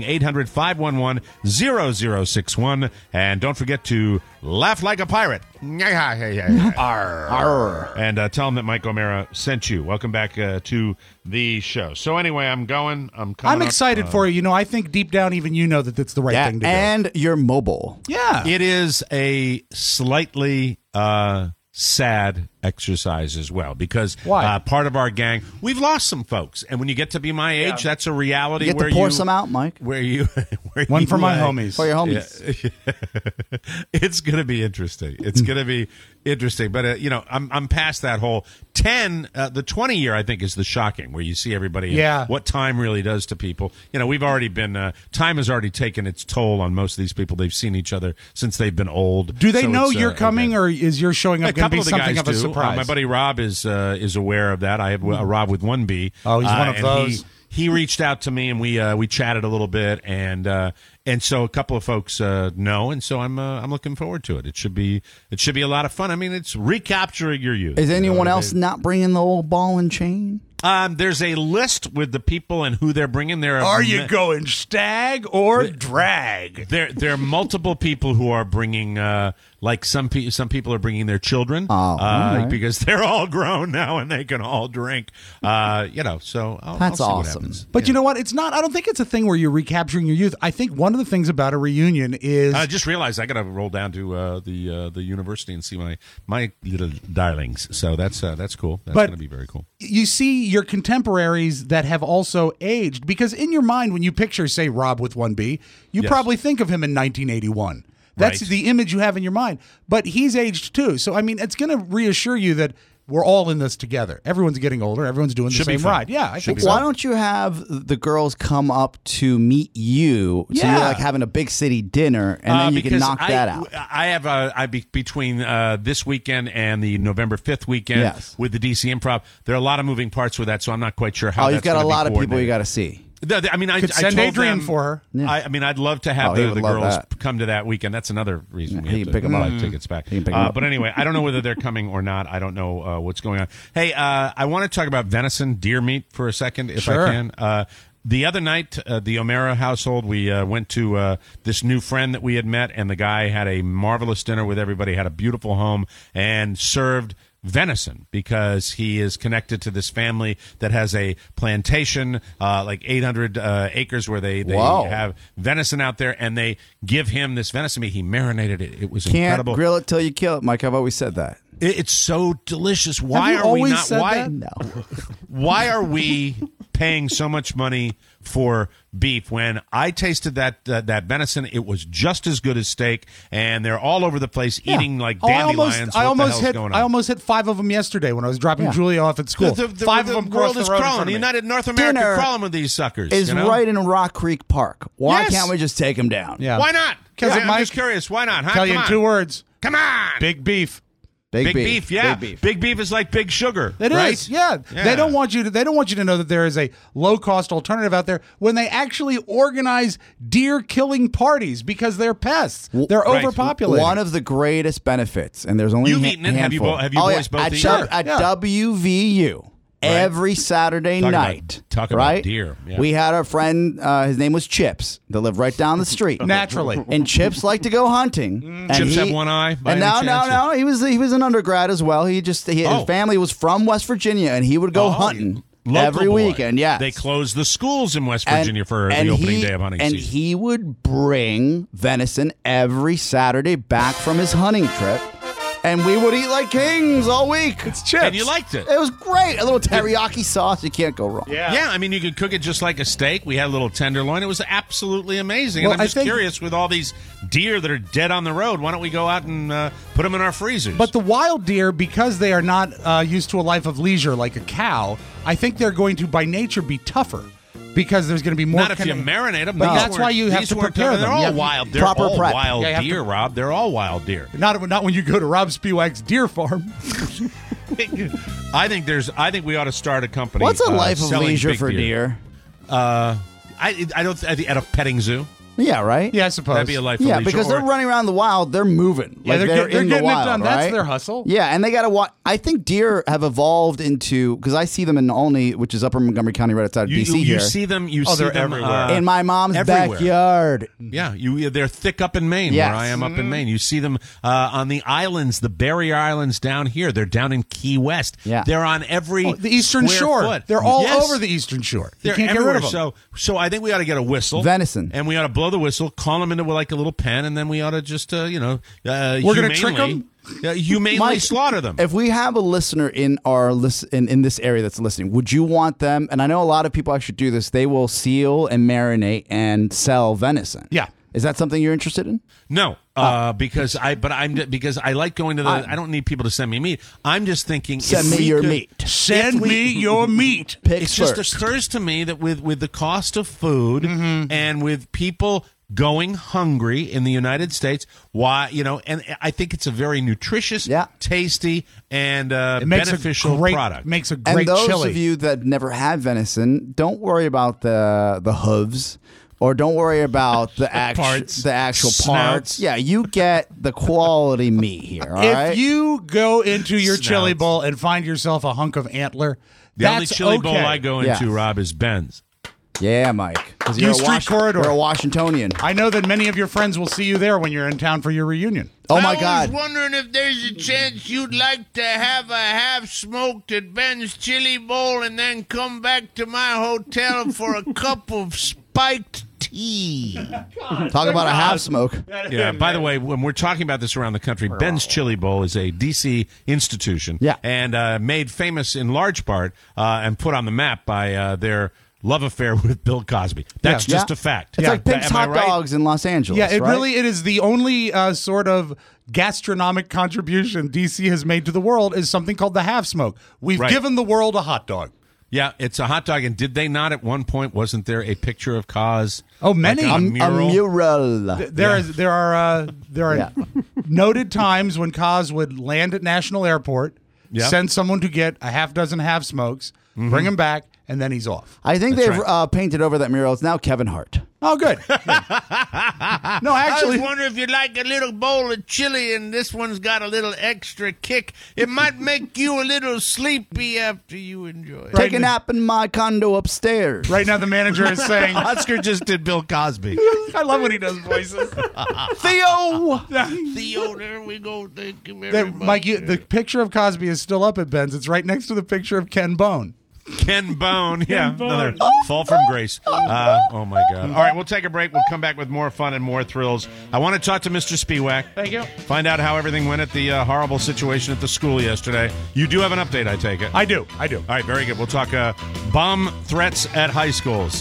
800-511-0061. And don't forget to laugh like a pirate. Arr. And tell them that Mike O'Mara sent you. Welcome back to the show. So anyway, I'm coming I'm excited for you. You know, I think deep down even you know that it's the right thing to do. And you're mobile. Yeah. It is a slightly sad exercise as well, because part of our gang, we've lost some folks, and when you get to be my age, that's a reality. You get where to pour some out, Mike. Where you one for my homies. For your homies. Yeah. It's going to be interesting. It's going to be interesting, but I'm past that whole 10. The 20 year, I think, is the shocking, where you see everybody. And what time really does to people. You know, we've already been. Time has already taken its toll on most of these people. They've seen each other since they've been old. Do they know you're coming, or is your showing up going to be something of a surprise? My buddy Rob is aware of that. I have Rob with one B. Oh, he's one of those. He reached out to me, and we chatted a little bit, and so a couple of folks know, and so I'm looking forward to it. It should be a lot of fun. I mean, it's recapturing your youth. Is anyone else not bringing the old ball and chain? There's a list with the people and who they're bringing. Are you going stag or drag? There are multiple people who are bringing, like some people are bringing their children, because they're all grown now and they can all drink. So I'll That's see awesome. what happens. But you know what? It's not. I don't think it's a thing where you're recapturing your youth. I think one of the things about a reunion is. I just realized I got to roll down to the university and see my little darlings. So that's cool. That's going to be very cool. You see your contemporaries that have also aged, because in your mind, when you picture, say, Rob with 1B, you probably think of him in 1981. That's the image you have in your mind. But he's aged too. So, I mean, it's going to reassure you that we're all in this together. Everyone's getting older. Everyone's doing the same ride. Yeah, I think so. Why don't you have the girls come up to meet you? So you're like having a big city dinner, and then you can knock that out. I have between this weekend and the November 5th weekend with the DC Improv. There are a lot of moving parts with that, so I'm not quite sure how. Oh, you've got a lot of people you got to see. I mean, I send told Adrian them, for her. Yeah. I mean, I'd love to have the girls come to that weekend. That's another reason we have to buy tickets back. But anyway, I don't know whether they're coming or not. I don't know what's going on. Hey, I want to talk about venison, deer meat for a second, if I can. The other night, the O'Mara household, we went to this new friend that we had met, and the guy had a marvelous dinner with everybody, had a beautiful home, and served venison, because he is connected to this family that has a plantation, like 800 acres, where they have venison out there, and they give him this venison meat. He marinated it. It was incredible. Can't grill it till you kill it, Mike. I've always said that. It's so delicious. Why are we not? Why are we paying so much money for beef when I tasted that venison? It was just as good as steak, and they're all over the place eating like dandelions. I almost hit 5 of them yesterday when I was dropping Julia off at school. 5 of them world is crawling. The United North America crawling with these suckers. Is right in Rock Creek Park. Why can't we just take them down? Yeah. Why not? I'm just curious. Why not? Huh? Tell you in 2 words. Come on. Big beef. Big beef, yeah. Big beef is like big sugar. It right? is, yeah. They don't want you to know that there is a low-cost alternative out there when they actually organize deer killing parties because they're pests. They're overpopulated. One of the greatest benefits, and there's only You've eaten it. Have you boys both eaten it? At WVU. Every Saturday night. Talk about deer. Yeah. We had our friend, his name was Chips, that lived right down the street. Naturally. And Chips liked to go hunting. Chips have one eye? No. He was an undergrad as well. His family was from West Virginia, and he would go hunting every weekend. Yeah. They closed the schools in West Virginia for the opening day of hunting season. And he would bring venison every Saturday back from his hunting trip. And we would eat like kings all week. It's Chips. And you liked it. It was great. A little teriyaki sauce. You can't go wrong. Yeah, I mean, you could cook it just like a steak. We had a little tenderloin. It was absolutely amazing. And I'm just curious, with all these deer that are dead on the road, why don't we go out and put them in our freezers? But the wild deer, because they are not used to a life of leisure like a cow, I think they're going to, by nature, be tougher. Because there's going to be more. Not if you marinate them. But that's why you have to prepare them. They're all wild. They're all wild deer, Rob. They're all wild deer. Not when you go to Rob Spiewak's deer farm. I think we ought to start a company. What's a life of leisure for deer? I at a petting zoo. Yeah, right? Yeah, I suppose. That'd be a life of leisure. Yeah, because they're running around the wild. They're moving. Yeah, they're in getting the wild, it done. right? That's their hustle. Yeah, and they got to watch. I think deer have evolved into, because I see them in Olney, which is Upper Montgomery County, right outside of D.C. You see them. They're everywhere. In my mom's everywhere. backyard. Yeah, they're thick up in Maine, where I am up in Maine. You see them on the islands, the barrier islands down here. They're down in Key West. Yeah. They're on every the Eastern Shore. Foot. They're all over the Eastern Shore. You can't everywhere. Get rid of them. So I think we ought to get a whistle. Venison. And we ought to blow the whistle, call them into like a little pen, and then we ought to just, we're going to trick them? Humanely Mike, slaughter them. If we have a listener in our in this area that's listening, would you want them? And I know a lot of people actually do this. They will seal and marinate and sell venison. Yeah. Is that something you're interested in? No, because I like going to the. I don't need people to send me meat. I'm just thinking. Send me your meat. Send me your meat. It just occurs to me that with the cost of food and with people going hungry in the United States, and I think it's a very nutritious, tasty, and beneficial product. Makes a great chili. And those chili. of you that never had venison, don't worry about the hooves. Or don't worry about the actual parts. Yeah, you get the quality meat here. All right? If you go into your chili bowl and find yourself a hunk of antler, the only that's chili okay. bowl I go into, Rob, is Ben's. Yeah, Mike. U Street Corridor. You're a Washingtonian. I know that many of your friends will see you there when you're in town for your reunion. Oh, my God. I was wondering if there's a chance you'd like to have a half-smoked at Ben's Chili Bowl and then come back to my hotel for a cup of spiked tea. Talk about a half smoke. Yeah, by the way, when we're talking about this around the country, Ben's Chili Bowl is a D.C. institution and made famous in large part and put on the map by their love affair with Bill Cosby. That's just a fact. It's like Pink's Hot Dogs in Los Angeles. Yeah, it is the only sort of gastronomic contribution D.C. has made to the world is something called the half smoke. We've given the world a hot dog. Yeah, it's a hot dog. And did they not at one point, wasn't there a picture of Cos? Oh, many. Like a mural. There are noted times when Cos would land at National Airport, send someone to get a half dozen half smokes, bring him back, and then he's off. I think they've painted over that mural. It's now Kevin Hart. Oh, good. No, actually, I was wondering if you'd like a little bowl of chili, and this one's got a little extra kick. It might make you a little sleepy after you enjoy it. Take a nap in my condo upstairs. Right now, the manager is saying, Oscar just did Bill Cosby. I love when he does voices. Theo! Theo, there we go. Thank you very much. Mike, the picture of Cosby is still up at Ben's. It's right next to the picture of Ken Bone. Ken Bone, another fall from grace. Oh, my God. All right, we'll take a break. We'll come back with more fun and more thrills. I want to talk to Mr. Spiewak. Thank you. Find out how everything went at the horrible situation at the school yesterday. You do have an update, I take it? I do. All right, very good. We'll talk bomb threats at high schools.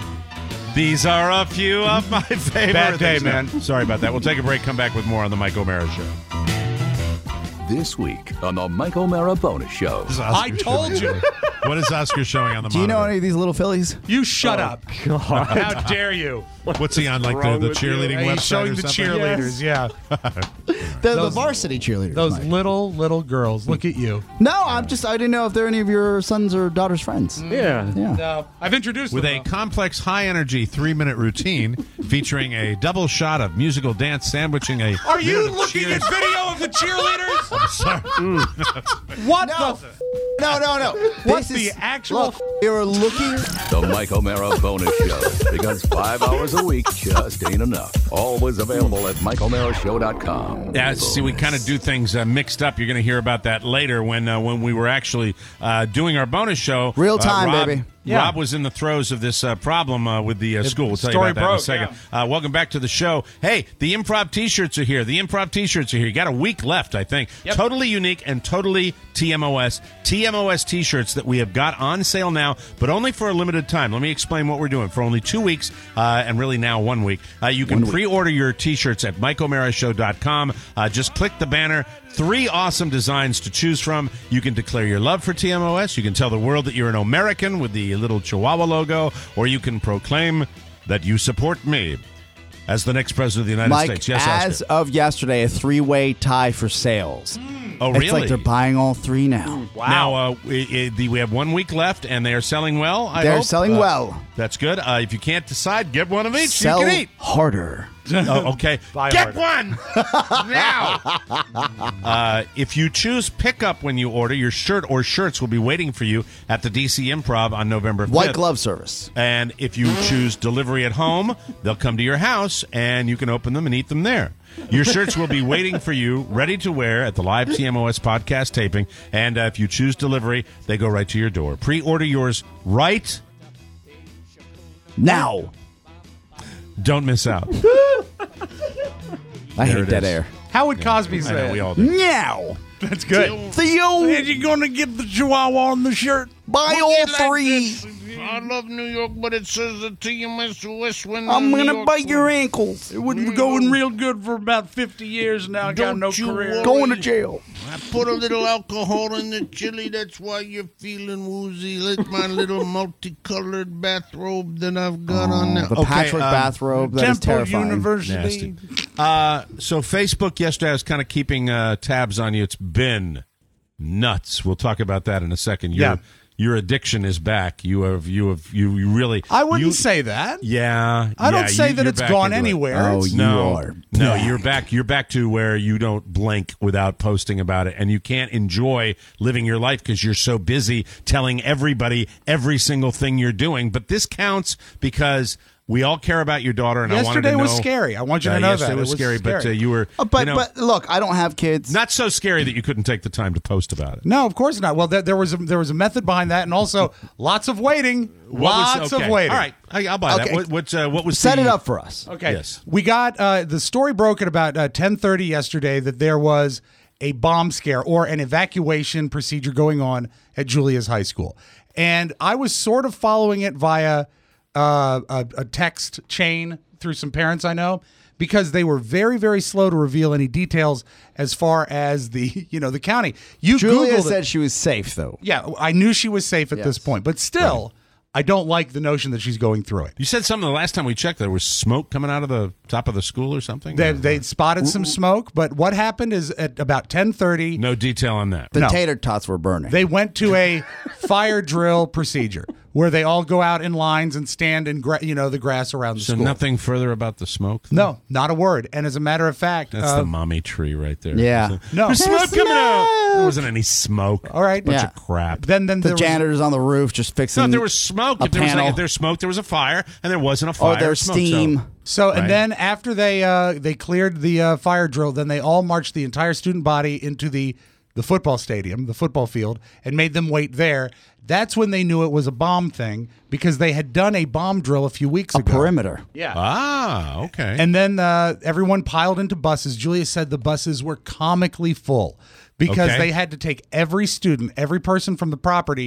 These are a few of my favorite Bad day, things. man. Sorry about that. We'll take a break, come back with more on the Mike O'Mara Show. This week on the Mike O'Mara Bonus Show. I told you. What is Oscar showing on the Do you know monitor? any of these little fillies? You shut up. How dare you? What's he on, like the cheerleading website He's showing or the something? cheerleaders, yeah. The varsity cheerleaders. Those Mike. little girls. Look at you. No, I didn't know if they're any of your sons or daughters' friends. Yeah. No, I've introduced With them. a complex, high-energy 3-minute routine featuring a double shot of musical dance sandwiching a... Are you minute of looking cheers. at video of the cheerleaders? I'm sorry. What No. the? No. What's This the is- actual? Look, you're looking. The Mike O'Mara Bonus Show. Because 5 hours a week just ain't enough. Always available at MikeO'MaraShow.com. Yeah, see, we kind of do things mixed up. You're going to hear about that later when we were actually doing our bonus show. Real time, Rob, baby. Yeah. Rob was in the throes of this problem with the school. We'll tell you story about that in a broke, second. Welcome back to the show. Hey, the Improv T-shirts are here. You got a week left, I think. Yep. Totally unique and totally TMOS. TMOS T-shirts that we have got on sale now, but only for a limited time. Let me explain what we're doing. For only 2 weeks, and really now 1 week, you can pre-order your T-shirts at MikeO'MaraShow.com. Just click the banner. 3 awesome designs to choose from. You can declare your love for TMOS. You can tell the world that you're an American with the little Chihuahua logo, or you can proclaim that you support me as the next president of the United Mike, States. Yes, as Oscar. of yesterday, a 3-way tie for sales. Oh, It's really? like they're buying all 3 now. Wow. Now, we have 1 week left, and they are selling well, I They're hope. selling well. That's good. If you can't decide, get one of each. Sell you can eat. harder. Oh, okay. Buy Get harder. one now. If you choose pickup when you order, your shirt or shirts will be waiting for you at the DC Improv on November 5th. White glove service. And if you choose delivery at home, they'll come to your house and you can open them and eat them there. Your shirts will be waiting for you, ready to wear at the live TMOS podcast taping. And if you choose delivery, they go right to your door. Pre-order yours right now. Don't miss out. I There hate it dead is. air. How would Cosby I say know, it? we all do. Meow. That's good. Theo. And you're going to get the Chihuahua on the shirt? Buy all 3. I love New York, but it says the TMS West Wind. I'm going to bite your ankles. It would be going real good for about 50 years now. I got no career. Going to jail. I put a little alcohol in the chili. That's why you're feeling woozy. Like my little multicolored bathrobe that I've got on now. The patchwork bathrobe. That is Temple terrifying. University. So Facebook yesterday, I was kind of keeping tabs on you. It's been nuts. We'll talk about that in a second. Your addiction is back. You really. I wouldn't say that. Yeah. I don't say that you're it's back gone into it. anywhere. Oh, It's- you are. No, back. you're back. You're back to where you don't blink without posting about it, and you can't enjoy living your life because you're so busy telling everybody every single thing you're doing. But this counts because we all care about your daughter, and I wanted to know. Yesterday was scary. I want you to know that. Yesterday It was scary, but scary. you were. But you know, but look, I don't have kids. not so scary that you couldn't take the time to post about it. No, of course not. Well, there was a method behind that, and also lots of waiting. Lots of waiting. All right, I'll buy Okay. that. What was Set the, it up for us. Okay. Yes. We got the story broke at about 10:30 yesterday that there was a bomb scare or an evacuation procedure going on at Julia's high school, and I was sort of following it via a text chain through some parents I know, because they were very, very slow to reveal any details as far as the the county. You Julia Googled said it. she was safe, though. Yeah, I knew she was safe at this Yes. point, but still, I don't like the notion that she's going through it. You said something the last time we checked. There was smoke coming out of the top of the school or something. They spotted some smoke, but what happened is at about 10:30, No detail on that. The No. tater tots were burning. they went to a fire drill procedure where they all go out in lines and stand in the grass around the So school. nothing further about the smoke. No, not a word. And as a matter of fact, That's the mommy tree right there. Yeah. No. There's smoke coming out. There wasn't any smoke. all right, Bunch Yeah. of crap. Then the there was- janitors on the roof just fixing. No, if there was smoke, a if panel. there's smoke, there was a fire, and there wasn't a fire. or there's smoke, steam. So Right. and then after they cleared the fire drill, then they all marched the entire student body into the football stadium, the football field, and made them wait there. That's when they knew it was a bomb thing, because they had done a bomb drill a few weeks A ago. perimeter. Yeah. Ah, okay. And then everyone piled into buses. Julia said the buses were comically full because Okay. they had to take every student, every person from the property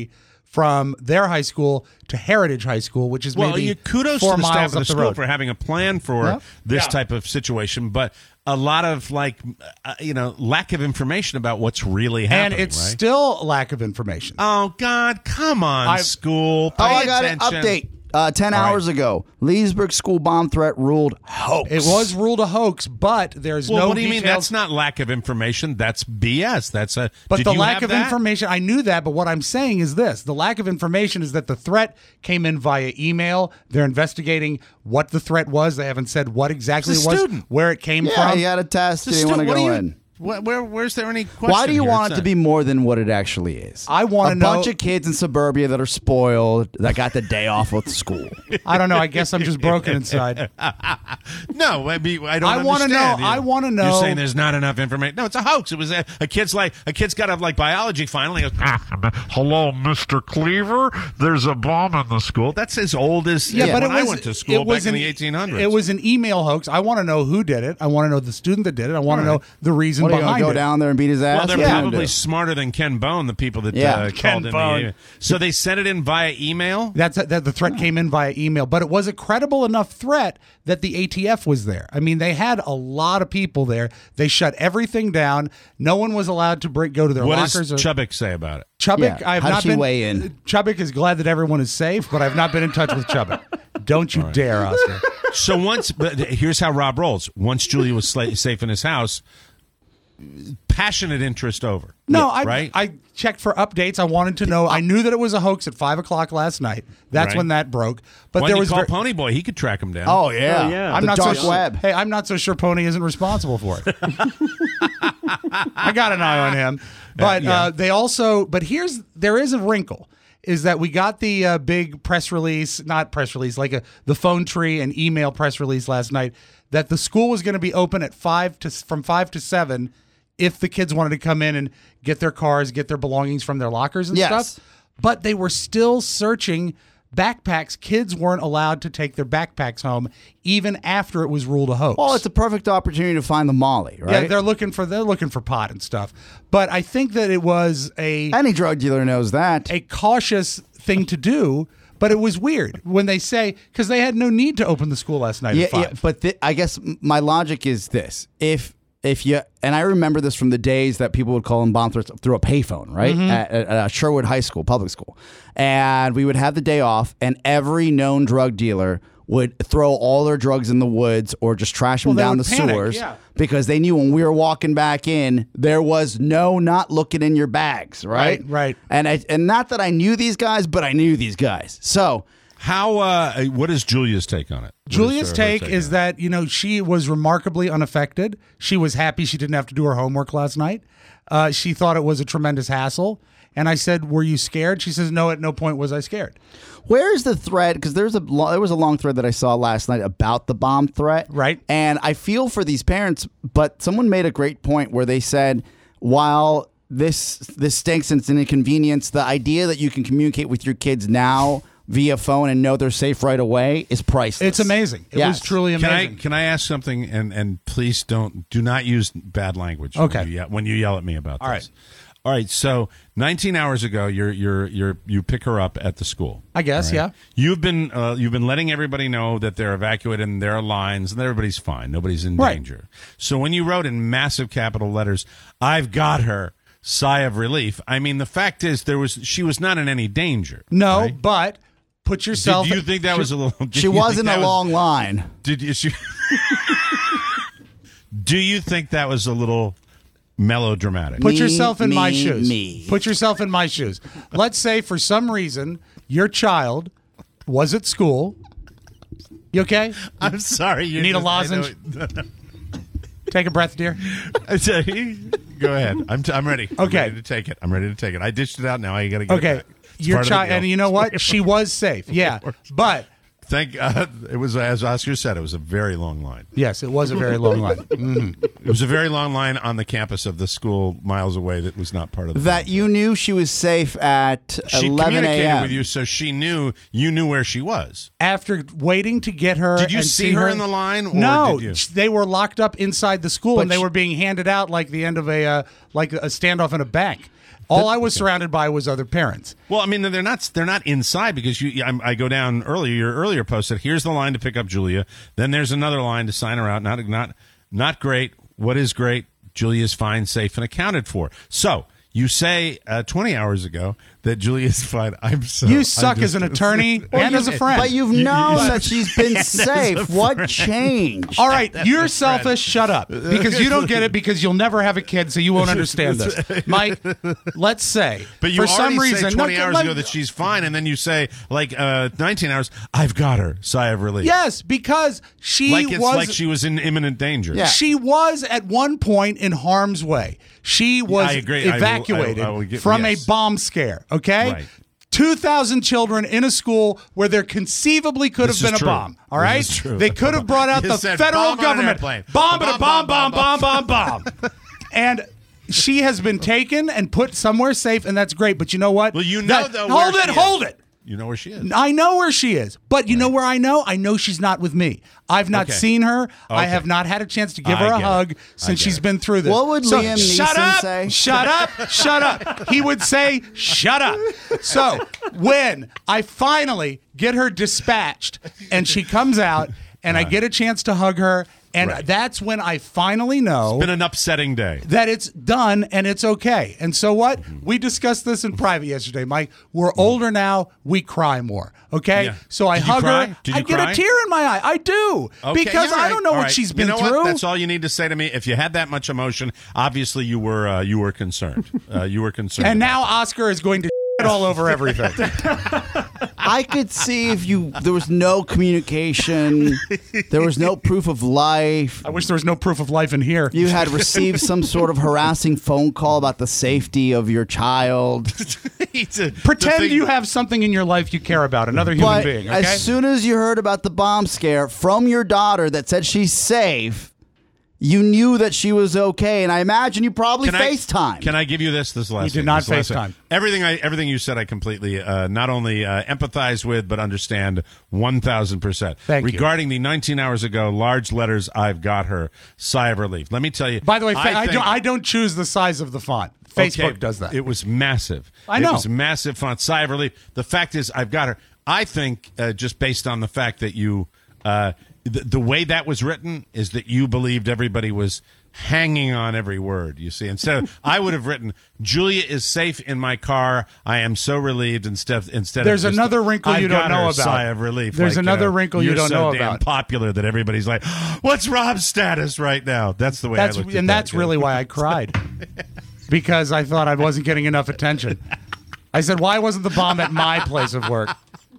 from their high school to Heritage High School, which is maybe kudos 4 to the staff miles of the up the school road. for having a plan for this type of situation, but a lot of lack of information about what's really happening. And it's right? still lack of information. Oh God, come on, school! Pay I got attention. an update. 10 hours ago, Leesburg school bomb threat ruled hoax. It was ruled a hoax, but there's no what do you mean? details. That's not lack of information. That's BS. That's a. But did the you lack have of that? information, I knew that, but what I'm saying is this. The lack of information is that the threat came in via email. They're investigating what the threat was. They haven't said what exactly It's it a was, student. where it came Yeah, from. you got a test. It's a You want to stu- what go do you- in. Where's there any question? Why do you here? want It's it to be more than what it actually is? I want to a know. bunch of kids in suburbia that are spoiled that got the day off with school. I don't know. I guess I'm just broken inside. No, I mean, I don't. I wanna understand. know- I wanna know- You're saying there's not enough information. No, it's a hoax. It was a kid's got a biology finally. Hello, Mr. Cleaver. There's a bomb in the school. That's as old as But when it I was, went to school back in the 1800s. It was an email hoax. I want to know who did it. I want to know the student that did it. I want to know the reason What are you behind gonna it. go down there and beat his ass? Well, they're What are you gonna probably do? smarter than Ken Bone, the people that Yeah. called in. Bone. So they sent it in via email. That the threat came in via email, but it was a credible enough threat that the ATF was there. I mean, they had a lot of people there. They shut everything down. No one was allowed to go to their What lockers. does Chubbuck say about it? Chubbuck, Yeah. I have How not does she been. weigh in? Chubbuck is glad that everyone is safe, but I've not been in touch with Chubbuck. Don't you dare, Oscar. So but here's how Rob rolls. Once Julia was safe in his house, passionate interest over. No, right? I checked for updates. I wanted to know. I knew that it was a hoax at 5:00 last night. That's Right. when that broke. But When there you was call Pony Boy, he could track him down. Oh yeah, I'm the not dark so web. Hey, I'm not so sure Pony isn't responsible for it. I got an eye on him. But they also. But there is a wrinkle. Is that we got the big press release, not press release, like the phone tree and email press release last night that the school was going to be open at from 5 to 7 if the kids wanted to come in and get their cars, get their belongings from their lockers and Yes. stuff. But they were still searching backpacks. Kids weren't allowed to take their backpacks home even after it was ruled a hoax. Well, it's a perfect opportunity to find the Molly, right? Yeah, they're looking for pot and stuff. But I think that it was any drug dealer knows that. A cautious thing to do. But it was weird when they say, because they had no need to open the school last night at 5. Yeah, but I guess my logic is this: if you, and I remember this from the days that people would call them bomb threats through a payphone, right? Mm-hmm. At Sherwood High School, public school, and we would have the day off, and every known drug dealer would throw all their drugs in the woods or just trash them Well, they down would the panic, sewers yeah. because they knew when we were walking back in, there was not looking in your bags, right? Right. And not that I knew these guys, but I knew these guys. So how? What is Julia's take on it? Julia's take is that, she was remarkably unaffected. She was happy she didn't have to do her homework last night. She thought it was a tremendous hassle. And I said, "Were you scared?" She says, "No, at no point was I scared." Where's the thread? Because there was a long thread that I saw last night about the bomb threat. Right. And I feel for these parents, but someone made a great point where they said, while this stinks and it's an inconvenience, the idea that you can communicate with your kids now via phone and know they're safe right away is priceless. It's amazing. It was truly amazing. Can I ask something? And please do not use bad language. Okay. When you yell at me about this. All right. All right. So 19 hours ago, you pick her up at the school. I guess, All right? yeah. You've been letting everybody know that they're evacuated and there are lines and everybody's fine. Nobody's in Right. danger. So when you wrote in massive capital letters, "I've got her," sigh of relief. I mean, the fact is she was not in any danger. No, right? but put yourself. Did you think that was a little? She wasn't a long line. Did you? Do you think that was a little melodramatic? Put yourself in my me, shoes. me. Put yourself in my shoes. Let's say for some reason your child was at school. You okay? I'm sorry. You need a lozenge? Take a breath, dear. Go ahead. I'm ready. I'm Okay. ready to take it. I dished it out now. I got to get Okay. it back. It's Your part of the child, deal. and you know what? She was safe. Yeah, but Thank God. It was, as Oscar said, it was a very long line. yes, it was a very long line. Mhm. It was a very long line on the campus of the school miles away that was not part of the That you knew she was safe at She 11 communicated a.m. with you, so she knew you knew where she was. After waiting to get her, Did you and see her in the line, or no, did you? they were locked up inside the school, But and they she- were being handed out like the end of a standoff in a bank. All I was surrounded by was other parents. Well, I mean, they're not inside because I go down earlier. Your earlier post said, "Here's the line to pick up Julia." Then there's another line to sign her out. Not great. What is great? Julia's fine, safe, and accounted for. So you say 20 hours ago that Julia's fine. You suck as an attorney and as a friend. But you've known that she's been safe. What changed? All right, you're selfish. Shut up. Because you don't get it because you'll never have a kid, so you won't understand this. Mike, let's say, but you for some reason, 20 hours ago that she's fine, and then you say, 19 hours, I've got her. Sigh of relief. Yes, because like she was in imminent danger. Yeah. She was at one point in harm's way. She was evacuated from a bomb scare. Okay? Right. 2,000 children in a school where there conceivably could have been a bomb. All right? They could have brought out the federal government. Bomb. And she has been taken and put somewhere safe, and that's great. But you know what? Well, Hold it. You know where she is. I know where she is. But you know where I know? I know she's not with me. I've not seen her. Okay. I have not had a chance to give her a hug since she's been through this. What would Liam Neeson say? Shut up. He would say, shut up. So when I finally get her dispatched and she comes out and I get a chance to hug her, and that's when I finally know. It's been an upsetting day. That it's done and it's okay. And so what? We discussed this in private yesterday, Mike. We're older now. We cry more. Okay? Yeah. So I hug her. I get cry? a tear in my eye. I do. Okay, because I don't know what she's been through. What? That's all you need to say to me. If you had that much emotion, obviously you were concerned. You were concerned. And now Oscar is going to all over everything. I could see if there was no communication, there was no proof of life. I wish there was no proof of life in here. You had received some sort of harassing phone call about the safety of your child. Pretend you have something in your life you care about, another human being. Okay? As soon as you heard about the bomb scare from your daughter that said she's safe, you knew that she was okay, and I imagine you probably FaceTime. Can I give you this last? You did not FaceTime. Everything you said, I completely not only empathize with, but understand 1,000%. Thank you. Regarding the 19 hours ago, large letters, I've got her. Sigh of relief. Let me tell you. By the way, I don't choose the size of the font. Facebook does that. It was massive. I know. It was massive font. Sigh of relief. The fact is, I've got her. I think just based on the fact that you. The way that was written is that you believed everybody was hanging on every word, you see. Instead of, I would have written, Julia is safe in my car. I am so relieved instead There's of another wrinkle you don't know about. Sigh of relief. There's another wrinkle you don't know about. You're so damn popular that everybody's like, what's Rob's status right now? That's the way I looked at that. And that's really why I cried. Because I thought I wasn't getting enough attention. I said, why wasn't the bomb at my place of work?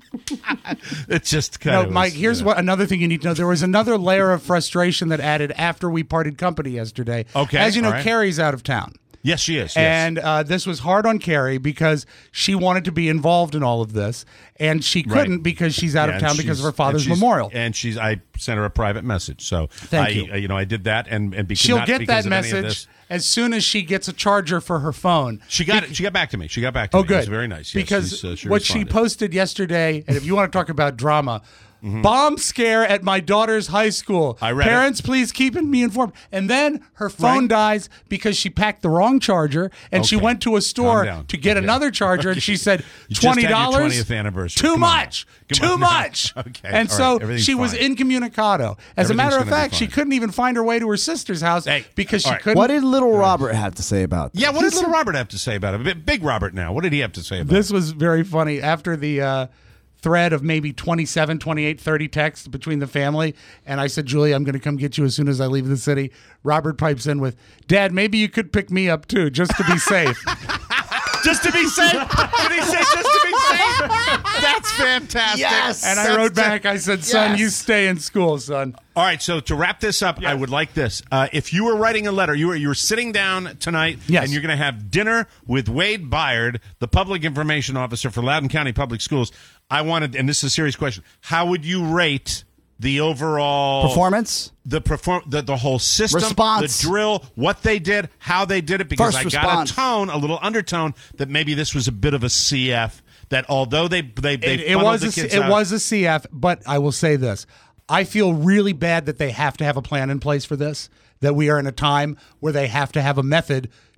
It's just kind of Mike, here's what another thing you need to know. There was another layer of frustration that added after we parted company yesterday. Okay. As you know, Carrie's out of town. Yes, she is. Yes. And this was hard on Carrie because she wanted to be involved in all of this, and she couldn't because she's out of town because of her father's memorial. And I sent her a private message. So Thank you. I did that, and she'll get that message as soon as she gets a charger for her phone. She got back to me. She got back to me. Oh, good. It was very nice. Yes, because what she posted yesterday, and if you want to talk about drama. Bomb scare at my daughter's high school. I read Parents, please keep me informed. And then her phone dies because she packed the wrong charger, and she went to a store to get another charger, and she said $20. 20th anniversary. Too much. Too much. Okay. And so she was incommunicado. As a matter of fact, she couldn't even find her way to her sister's house because she couldn't. What did little Robert have to say about this? Yeah, what did little Robert have to say about it? Big Robert now. What did he have to say about this? This was very funny. After the thread of maybe 27, 28, 30 texts between the family, and I said, Julie, I'm going to come get you as soon as I leave the city. Robert pipes in with, Dad, maybe you could pick me up too, just to be safe. Just to be safe? Did he say just to be safe? That's fantastic. Yes. And I wrote back, I said, son, you stay in school, son. All right, so to wrap this up, I would like this. If you were writing a letter, you were sitting down tonight, and you're going to have dinner with Wade Byard, the public information officer for Loudoun County Public Schools. I wanted, and this is a serious question, how would you rate the overall performance, the whole system, response, the drill, what they did, how they did it? Because First I got a tone, a little undertone that maybe this was a bit of a CF. That although they was a CF, but I will say this: I feel really bad that they have to have a plan in place for this. That we are in a time where they have to have a method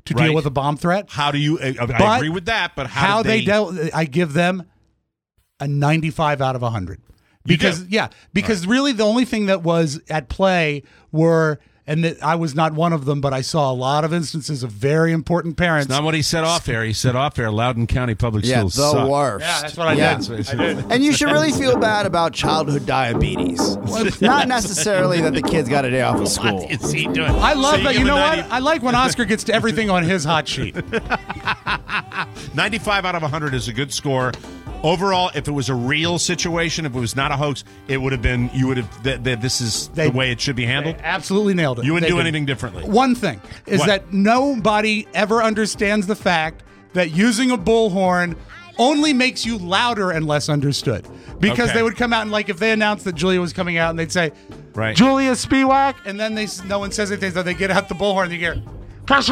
to deal with a bomb threat. How do you? I agree with that, but how they dealt? I give them a 95 out of 100 because really the only thing that was at play were. And that I was not one of them, but I saw a lot of instances of very important parents. It's not what he said off air. He said off air, Loudoun County Public Schools the suck. worst. Yeah, that's what I did. And you should really feel bad about childhood diabetes. Not necessarily that the kids got a day off of school. What is he doing? I love that. You know what? I like when Oscar gets to everything on his hot sheet. 95 out of 100 is a good score. Overall, if it was a real situation, if it was not a hoax, it would have been, you would have, this is the way it should be handled? They absolutely nailed it. You wouldn't They do did. anything differently? One thing is that nobody ever understands the fact that using a bullhorn only makes you louder and less understood. Because Okay. they would come out and, like, if they announced that Julia was coming out and they'd say, right. Julia Spiewak, and then no one says anything, so they get out the bullhorn and you hear, and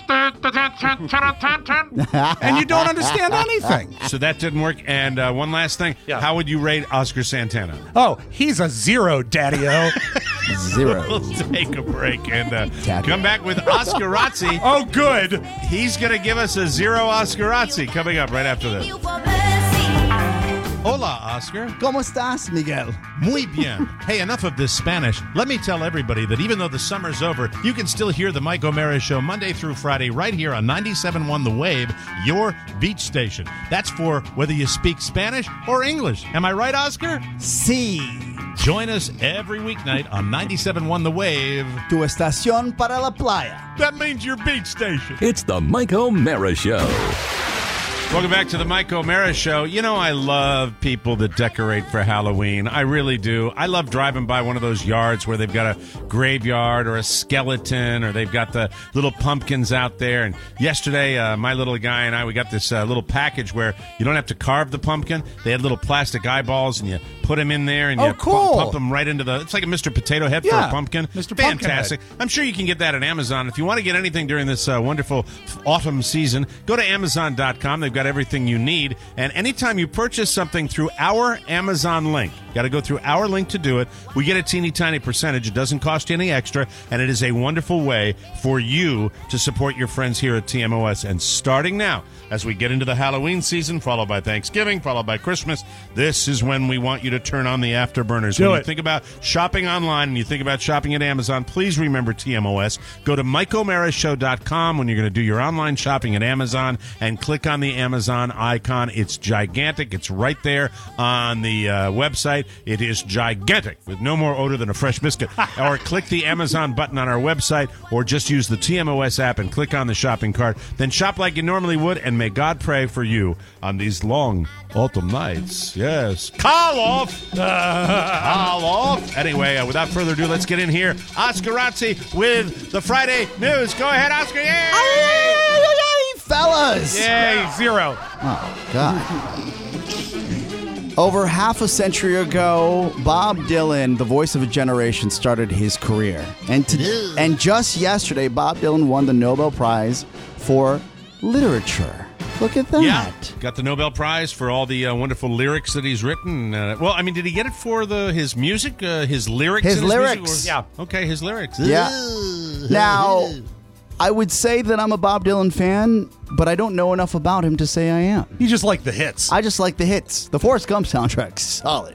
you don't understand anything. So that didn't work. And one last thing. How would you rate Oscar Santana? Oh, he's a 0, Daddy-O. 0. We'll take a break and come back with Oscar Razzi. Oh, good. He's going to give us a 0 Oscar Razzi coming up right after this. Hola, Oscar. ¿Cómo estás, Miguel? Muy bien. Hey, enough of this Spanish. Let me tell everybody that even though the summer's over, you can still hear the Mike O'Mara Show Monday through Friday right here on 97.1 The Wave, your beach station. That's for whether you speak Spanish or English. Am I right, Oscar? Sí. Join us every weeknight on 97.1 The Wave. Tu estación para la playa. That means your beach station. It's the Mike O'Mara Show. Welcome back to the Mike O'Mara Show. You know, I love people that decorate for Halloween. I really do. I love driving by one of those yards where they've got a graveyard or a skeleton, or they've got the little pumpkins out there. And yesterday, my little guy and I, we got this little package where you don't have to carve the pumpkin. They had little plastic eyeballs, and you put them in there, and you pump them right into it's like a Mr. Potato Head for a pumpkin. Mr. Fantastic. I'm sure you can get that at Amazon. If you want to get anything during this wonderful autumn season, go to Amazon.com. They've got everything you need. And anytime you purchase something through our Amazon link, you got to go through our link to do it. We get a teeny tiny percentage. It doesn't cost you any extra, and it is a wonderful way for you to support your friends here at TMOS. And starting now, as we get into the Halloween season, followed by Thanksgiving, followed by Christmas, this is when we want you to turn on the afterburners. When you think about shopping online and you think about shopping at Amazon, please remember TMOS. Go to MikeO'MaraShow.com when you're going to do your online shopping at Amazon and click on the Amazon icon. It's gigantic. It's right there on the website. It is gigantic with no more odor than a fresh biscuit. Or click the Amazon button on our website, or just use the TMOS app and click on the shopping cart. Then shop like you normally would, and may God pray for you on these long autumn nights. Yes. Call off! Call off! Anyway, without further ado, let's get in here. Oscar Razzi with the Friday News. Go ahead, Oscar. Yay! Fellas! Yay, 0. Oh, God. Over half a century ago, Bob Dylan, the voice of a generation, started his career. And just yesterday, Bob Dylan won the Nobel Prize for Literature. Look at that. Yeah, got the Nobel Prize for all the wonderful lyrics that he's written. Well, I mean, did he get it for his music, his lyrics? His in lyrics. Music, yeah. Okay, his lyrics. Yeah. Now, I would say that I'm a Bob Dylan fan, but I don't know enough about him to say I am. You just like the hits. I just like the hits. The Forrest Gump soundtrack's solid.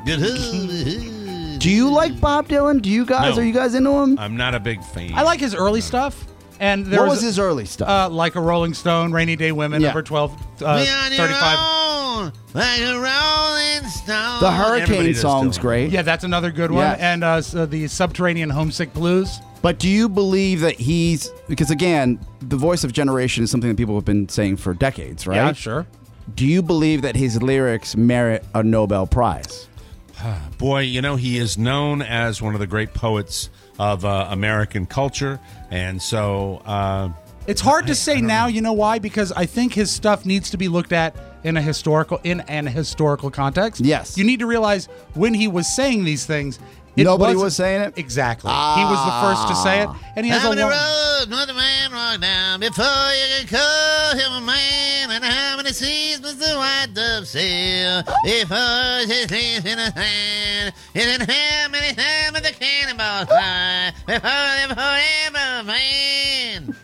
Do you like Bob Dylan? Do you guys? No. Are you guys into him? I'm not a big fan. I like his early stuff. And what was his early stuff? Like a Rolling Stone, Rainy Day Women, number 12, 35. Like a Rolling Stone. The Hurricane song's great. Yeah, that's another good one. Yeah. And the Subterranean Homesick Blues. But do you believe that because again, the voice of generation is something that people have been saying for decades, right? Yeah, sure. Do you believe that his lyrics merit a Nobel Prize? Boy, you know, he is known as one of the great poets of American culture, and so it's hard to say now. You know why? Because I think his stuff needs to be looked at in an historical context. Yes, you need to realize when he was saying these things, nobody was saying it. Exactly, he was the first to say it, and he has how a many long. roads must a man walk down before you can call him a man? And how many seas must the white dove sail before she sleeps in the sand? And how many times must the cannonball fly before they're forever man?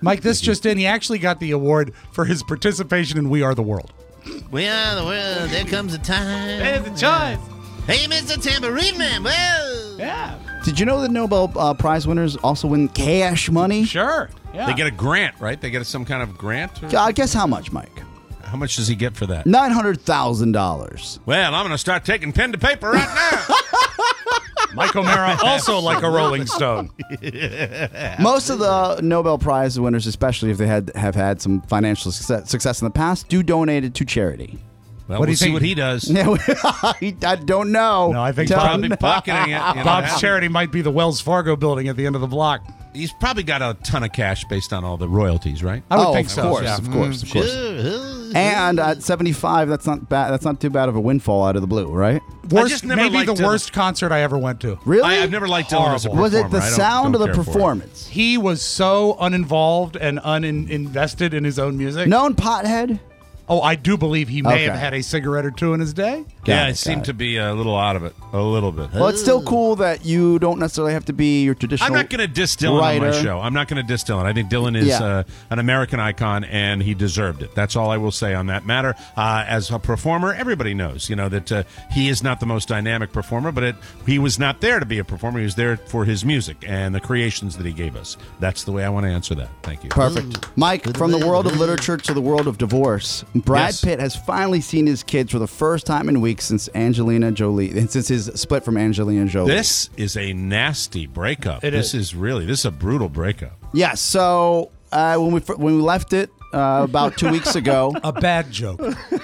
Mike, this just in, he actually got the award for his participation in We Are the World. We are the world. There comes a time. There's a choice. Hey, Mr. Tambourine Man. Well. Yeah. Did you know that Nobel Prize winners also win cash money? Sure. Yeah. They get a grant, right? They get some kind of grant? I guess how much, Mike? How much does he get for that? $900,000. Well, I'm going to start taking pen to paper right now. Mike O'Mara, also like a Rolling Stone. Most of the Nobel Prize winners, especially if they have had some financial success in the past, do donate it to charity. Well, we'll see what he does. I don't know. No, I think probably pocketing it. Bob's charity might be the Wells Fargo building at the end of the block. He's probably got a ton of cash based on all the royalties, right? I would think so. Of course. And at 75, that's not bad. That's not too bad of a windfall out of the blue, right? Maybe the worst concert I ever went to. Really? I've never liked Dylan as a performer. Was it the sound or the performance? He was so uninvolved and uninvested in his own music. Known pothead? Oh, I do believe he may have had a cigarette or two in his day. It seemed to be a little out of it. A little bit. Well, it's still cool that you don't necessarily have to be your traditional I'm not going to diss Dylan writer. on my show. I'm not going to diss Dylan. I think Dylan is an American icon, and he deserved it. That's all I will say on that matter. As a performer, everybody knows, that he is not the most dynamic performer, but he was not there to be a performer. He was there for his music and the creations that he gave us. That's the way I want to answer that. Thank you. Perfect. Mike, from the world of literature to the world of divorce, Brad Pitt has finally seen his kids for the first time in weeks since Angelina Jolie, and since his split from Angelina Jolie. This is a nasty breakup. This is a brutal breakup. Yeah. So when we left it about 2 weeks ago, a bad joke.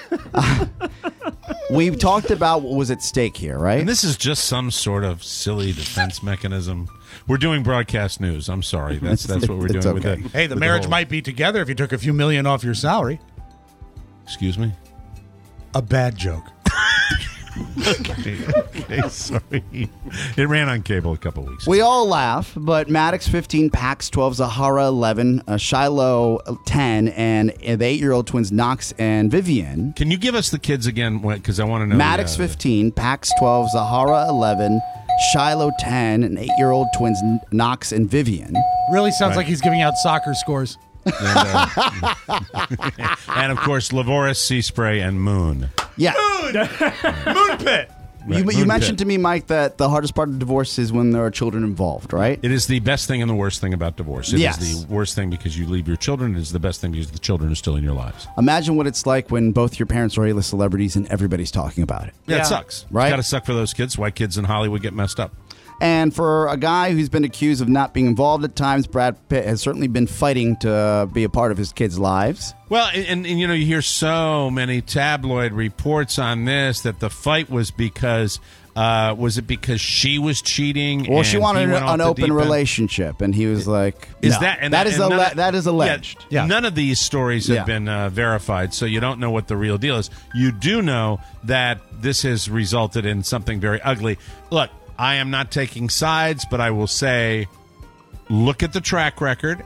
We talked about what was at stake here, right? And this is just some sort of silly defense mechanism. We're doing broadcast news. I'm sorry. That's what we're doing with it. Hey, the marriage might be together if you took a few million off your salary. Excuse me? A bad joke. Okay, sorry. It ran on cable a couple weeks ago. We all laugh, but Maddox 15, Pax 12, Zahara 11, Shiloh 10, and the 8-year-old twins Knox and Vivian. Can you give us the kids again? Because I want to know. Maddox 15, Pax 12, Zahara 11, Shiloh 10, and 8-year-old twins Knox and Vivian. Really sounds like he's giving out soccer scores. And of course, Lavoris, Sea Spray, and Moon. Yeah. Moon Pit. You mentioned to me, Mike, that the hardest part of divorce is when there are children involved, right? It is the best thing and the worst thing about divorce. It is the worst thing because you leave your children. It is the best thing because the children are still in your lives. Imagine what it's like when both your parents are A-list celebrities and everybody's talking about it. Yeah, it sucks. Right? It's got to suck for those kids. Why kids in Hollywood get messed up. And for a guy who's been accused of not being involved at times, Brad Pitt has certainly been fighting to be a part of his kids' lives. Well, and you hear so many tabloid reports on this that the fight was because was it because she was cheating? Well, she wanted an open relationship, and he was like, "That is alleged." Yeah, none of these stories have been verified, so you don't know what the real deal is. You do know that this has resulted in something very ugly. Look, I am not taking sides, but I will say, look at the track record,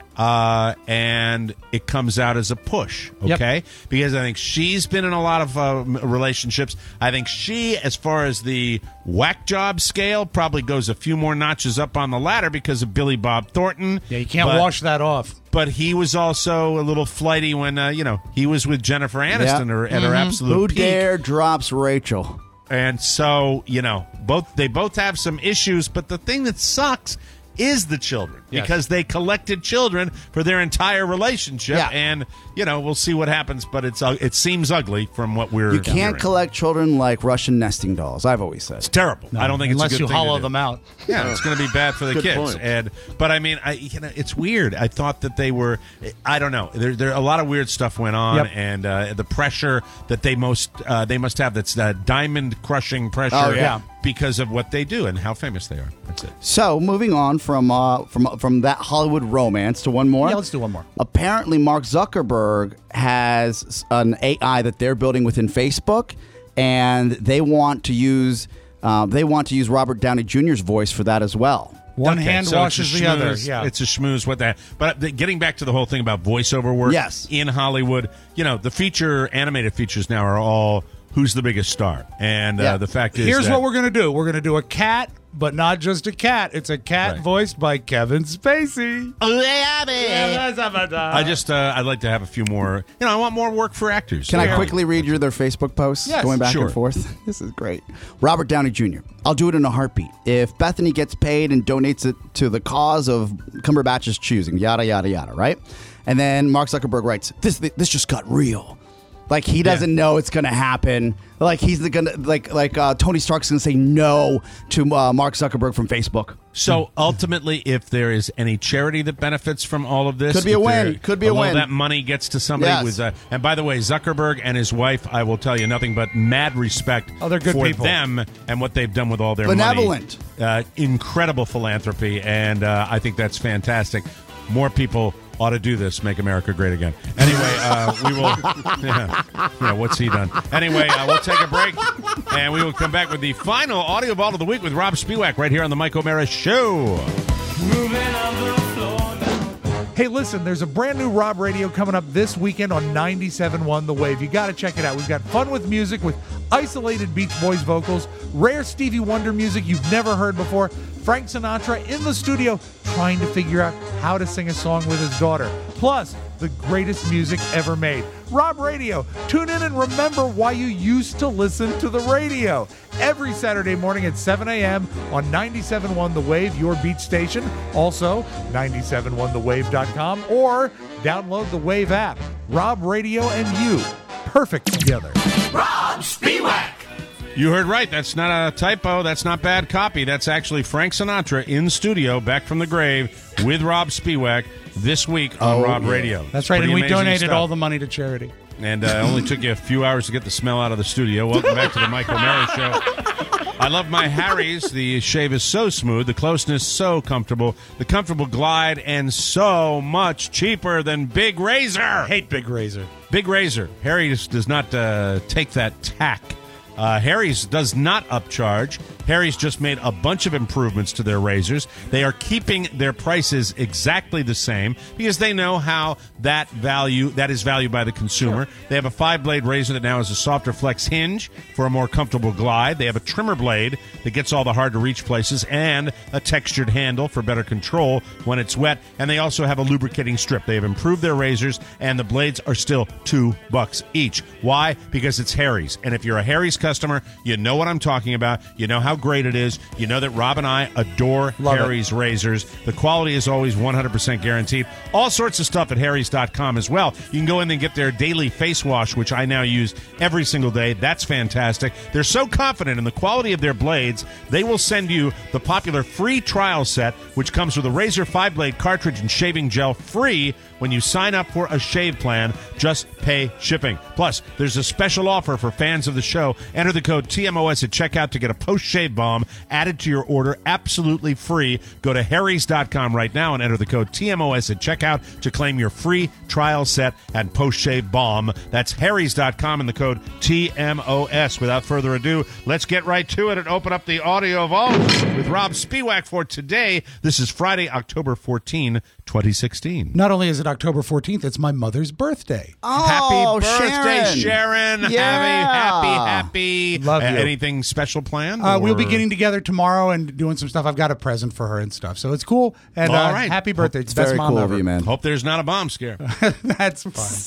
and it comes out as a push, okay? Yep. Because I think she's been in a lot of relationships. I think she, as far as the whack job scale, probably goes a few more notches up on the ladder because of Billy Bob Thornton. Yeah, you can't wash that off. But he was also a little flighty when, he was with Jennifer Aniston at her absolute peak. Who dare drops Rachel? And so, they both have some issues, but the thing that sucks is the children because they collected children for their entire relationship, and we'll see what happens. But it seems ugly from what we're. You can't hearing. Collect children like Russian nesting dolls. I've always said it's terrible. No, I don't think it's a good thing unless you hollow to do. them out. Yeah, it's going to be bad for the Good kids. point. But I mean, it's weird. I thought that they were. I don't know. There a lot of weird stuff went on, and the pressure that they must have. That's diamond crushing pressure. Oh, yeah. Because of what they do and how famous they are. That's it. So, moving on from that Hollywood romance to one more. Yeah, let's do one more. Apparently, Mark Zuckerberg has an AI that they're building within Facebook, and they want to use Robert Downey Jr.'s voice for that as well. One hand washes the other. Yeah, it's a schmooze. But getting back to the whole thing about voiceover work, in Hollywood, the animated features now are all who's the biggest star. And the fact is, here's what we're going to do. We're going to do a cat, but not just a cat. It's a cat voiced by Kevin Spacey. I'd like to have a few more. I want more work for actors. Can I quickly read you their Facebook posts going back and forth? This is great. Robert Downey Jr. I'll do it in a heartbeat. If Bethany gets paid and donates it to the cause of Cumberbatch's choosing, yada, yada, yada, right? And then Mark Zuckerberg writes, this just got real. Like, he doesn't know it's going to happen. Like, he's going to, Tony Stark's going to say no to Mark Zuckerberg from Facebook. So, ultimately, if there is any charity that benefits from all of this. Could be a win. Could be a win. That money gets to somebody with, and by the way, Zuckerberg and his wife, I will tell you nothing but mad respect they're good for people. them and what they've done with all their Benevolent. money. Incredible philanthropy, and I think that's fantastic. More people ought to do this, make America great again. Anyway, we will... Yeah, what's he done? Anyway, we'll take a break, and we will come back with the final audio vault of the week with Rob Spiewak right here on the Mike O'Mara Show. Hey, listen, there's a brand new Rob Radio coming up this weekend on 97.1 The Wave. You got to check it out. We've got fun with music with isolated Beach Boys vocals, rare Stevie Wonder music you've never heard before, Frank Sinatra in the studio trying to figure out how to sing a song with his daughter, plus the greatest music ever made. Rob Radio. Tune in and remember why you used to listen to the radio. Every Saturday morning at 7 a.m. on 97.1 The Wave, your beach station. Also, 971thewave.com or download the Wave app. Rob Radio and you. Perfect together. Rob Spiewak. You heard right. That's not a typo. That's not bad copy. That's actually Frank Sinatra in studio, back from the grave, with Rob Spiewak this week on Rob Radio. That's right, and we donated stuff. all the money to charity. And only took you a few hours to get the smell out of the studio. Welcome back to the Mike O'Mara Show. I love my Harry's. The shave is so smooth, the closeness so comfortable, the comfortable glide, and so much cheaper than Big Razor. Hate Big Razor. Big Razor. Harry's does not take that tack. Harry's does not upcharge. Harry's just made a bunch of improvements to their razors. They are keeping their prices exactly the same because they know how that is valued by the consumer. Sure. They have a 5-blade razor that now has a softer flex hinge for a more comfortable glide. They have a trimmer blade that gets all the hard-to-reach places and a textured handle for better control when it's wet. And they also have a lubricating strip. They have improved their razors, and the blades are still $2 each. Why? Because it's Harry's. And if you're a Harry's customer, you know what I'm talking about. You know how great it is. You know that Rob and I adore Harry's razors. The quality is always 100% guaranteed. All sorts of stuff at harrys.com as well. You can go in and get their daily face wash, which I now use every single day. That's fantastic. They're so confident in the quality of their blades, they will send you the popular free trial set, which comes with a razor 5-blade cartridge and shaving gel free when you sign up for a shave plan. Just pay shipping. Plus, there's a special offer for fans of the show. Enter the code TMOS at checkout to get a post-shave balm added to your order absolutely free. Go to harrys.com right now and enter the code TMOS at checkout to claim your free trial set and post-shave balm. That's harrys.com and the code TMOS. Without further ado, let's get right to it and open up the audio vault with Rob Spiewak for today. This is Friday, October 14, 2016. Not only is it October 14th, it's my mother's birthday. Oh, happy birthday, Sharon. Yeah. Happy. Love you. Anything special planned? We'll be getting together tomorrow and doing some stuff. I've got a present for her and stuff. So it's cool. And all right. Happy birthday. It's Best very mom cool ever. of you, man. Hope there's not a bomb scare. That's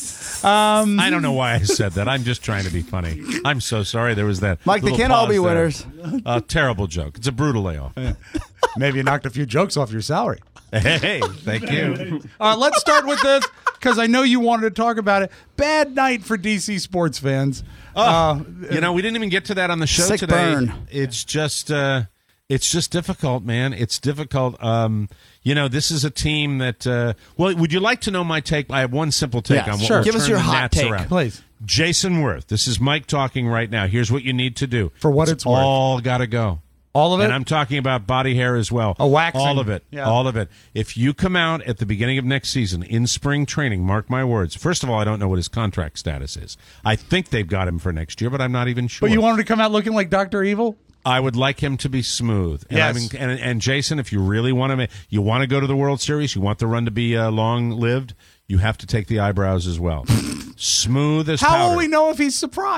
fine. I don't know why I said that. I'm just trying to be funny. I'm so sorry there was that. Mike, they can't all be winners. Terrible joke. It's a brutal layoff. Maybe you knocked a few jokes off your salary. Hey, thank you. Let's start with this because I know you wanted to talk about it. Bad night for DC sports fans. We didn't even get to that on the show Sick today. burn. It's just difficult, man. It's difficult. This is a team that. Would you like to know my take? I have one simple take on what sure. we're Give us your turning the hot Nats take, around. Please. Jason Worth. This is Mike talking right now. Here's what you need to do. For what it's worth. All got to go. All of it? And I'm talking about body hair as well. Waxing. All of it. Yeah. All of it. If you come out at the beginning of next season in spring training, mark my words. First of all, I don't know what his contract status is. I think they've got him for next year, but I'm not even sure. But you want him to come out looking like Dr. Evil? I would like him to be smooth. And Yes. And Jason, if you really want to go to the World Series, you want the run to be long-lived, you have to take the eyebrows as well. Smooth as powder. How will we know if he's surprised?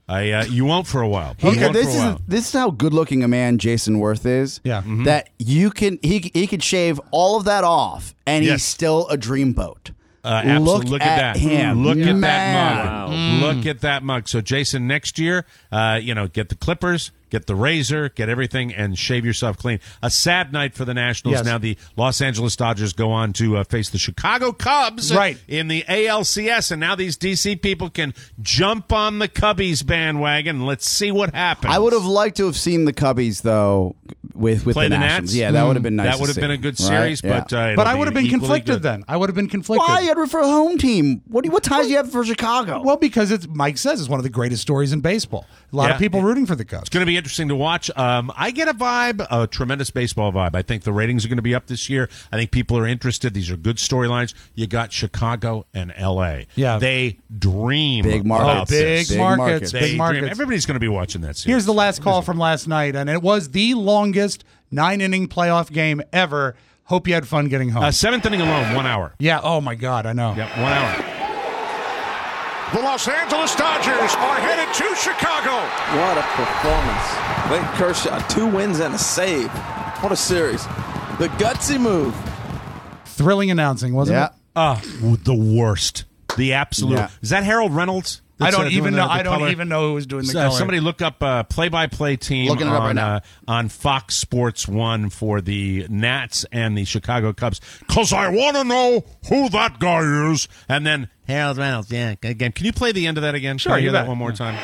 You won't for a while. This is how good-looking a man Jason Worth is. Yeah. That he could shave all of that off, and he's still a dreamboat. Absolutely. Look at that. him. Look at that Man. mug. Look at that mug. So, Jason, next year, get the clippers, get the razor, get everything, and shave yourself clean. A sad night for the Nationals. Yes. Now the Los Angeles Dodgers go on to face the Chicago Cubs in the ALCS, and now these DC people can jump on the Cubbies bandwagon. Let's see what happens. I would have liked to have seen the Cubbies, though, with Play the the Nationals. Nats? Yeah, that would have been nice. That would have been a good series, right? but I would have been equally conflicted good. then. I would have been conflicted. Why? You had for a home team. What ties do you have for Chicago? Well, because Mike says it's one of the greatest stories in baseball. A lot of people rooting for the Cubs. It's going to be interesting to watch. I get a vibe, a tremendous baseball vibe. I think the ratings are going to be up this year. I think people are interested. These are good storylines. You got Chicago and L.A. Yeah. They dream. Big markets. Big markets. They Big markets. dream. Everybody's going to be watching that series. Here's the last call from last night, and it was the longest 9-inning playoff game ever. Hope you had fun getting home. 7th inning alone, 1 hour. Yeah, oh my God, I know. Yep, 1 hour. The Los Angeles Dodgers are headed to Chicago. What a performance. Clayton Kershaw, 2 wins and a save. What a series. The gutsy move. Thrilling announcing, wasn't it? The worst. The absolute. Yeah. Is that Harold Reynolds? I don't That's, even doing know. the I don't color? even know who was doing the color. Somebody look up play-by-play team Looking it up right now. on Fox Sports 1 for the Nats and the Chicago Cubs. Because I want to know who that guy is. And then Harold Reynolds. Yeah, again. Can you play the end of that again? Sure, Can I you hear that bet. one more time?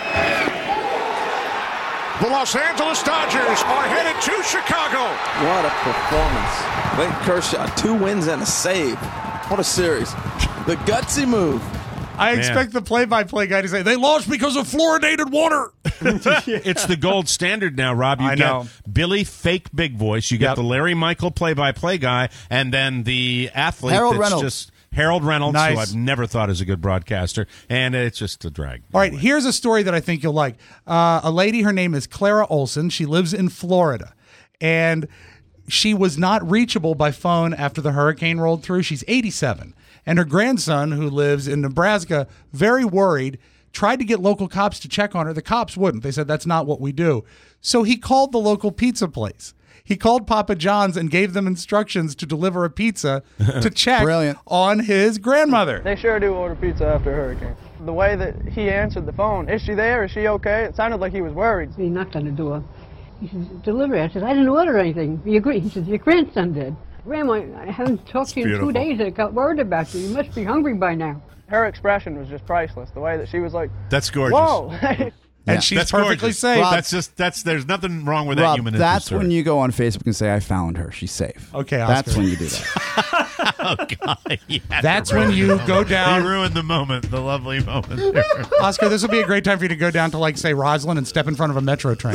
The Los Angeles Dodgers are headed to Chicago. What a performance. Clayton Kershaw, 2 wins and a save. What a series. The gutsy move. I expect the play-by-play guy to say, they lost because of fluoridated water. It's the gold standard now, Rob. You know. got Billy Fake Big Voice. You got the Larry Michael play-by-play guy, and then the athlete Harold that's Reynolds. just Harold Reynolds, Nice. who I've never thought is a good broadcaster, and it's just a drag. All right, here's a story that I think you'll like. A lady, her name is Clara Olson. She lives in Florida, and she was not reachable by phone after the hurricane rolled through. She's 87. And her grandson, who lives in Nebraska, very worried, tried to get local cops to check on her. The cops wouldn't. They said, that's not what we do. So he called the local pizza place. He called Papa John's and gave them instructions to deliver a pizza to check on his grandmother. They sure do order pizza after a hurricane. The way that he answered the phone, is she there? Is she okay? It sounded like he was worried. He knocked on the door. He said, deliver it. I said, I didn't order anything. He said, your grandson did. Grandma, I haven't talked to you in 2 days. I got worried about you. You must be hungry by now. Her expression was just priceless. The way that she was like, That's gorgeous. whoa. And she's That's perfectly gorgeous. safe. There's nothing wrong with that Rob, human that's interest. when you go on Facebook and say, I found her. She's safe. Okay, Oscar. That's when you do that. Oh, God. That's when you go down. He ruined the moment, the lovely moment. Oscar, this will be a great time for you to go down to, like, say, Roslyn and step in front of a metro train.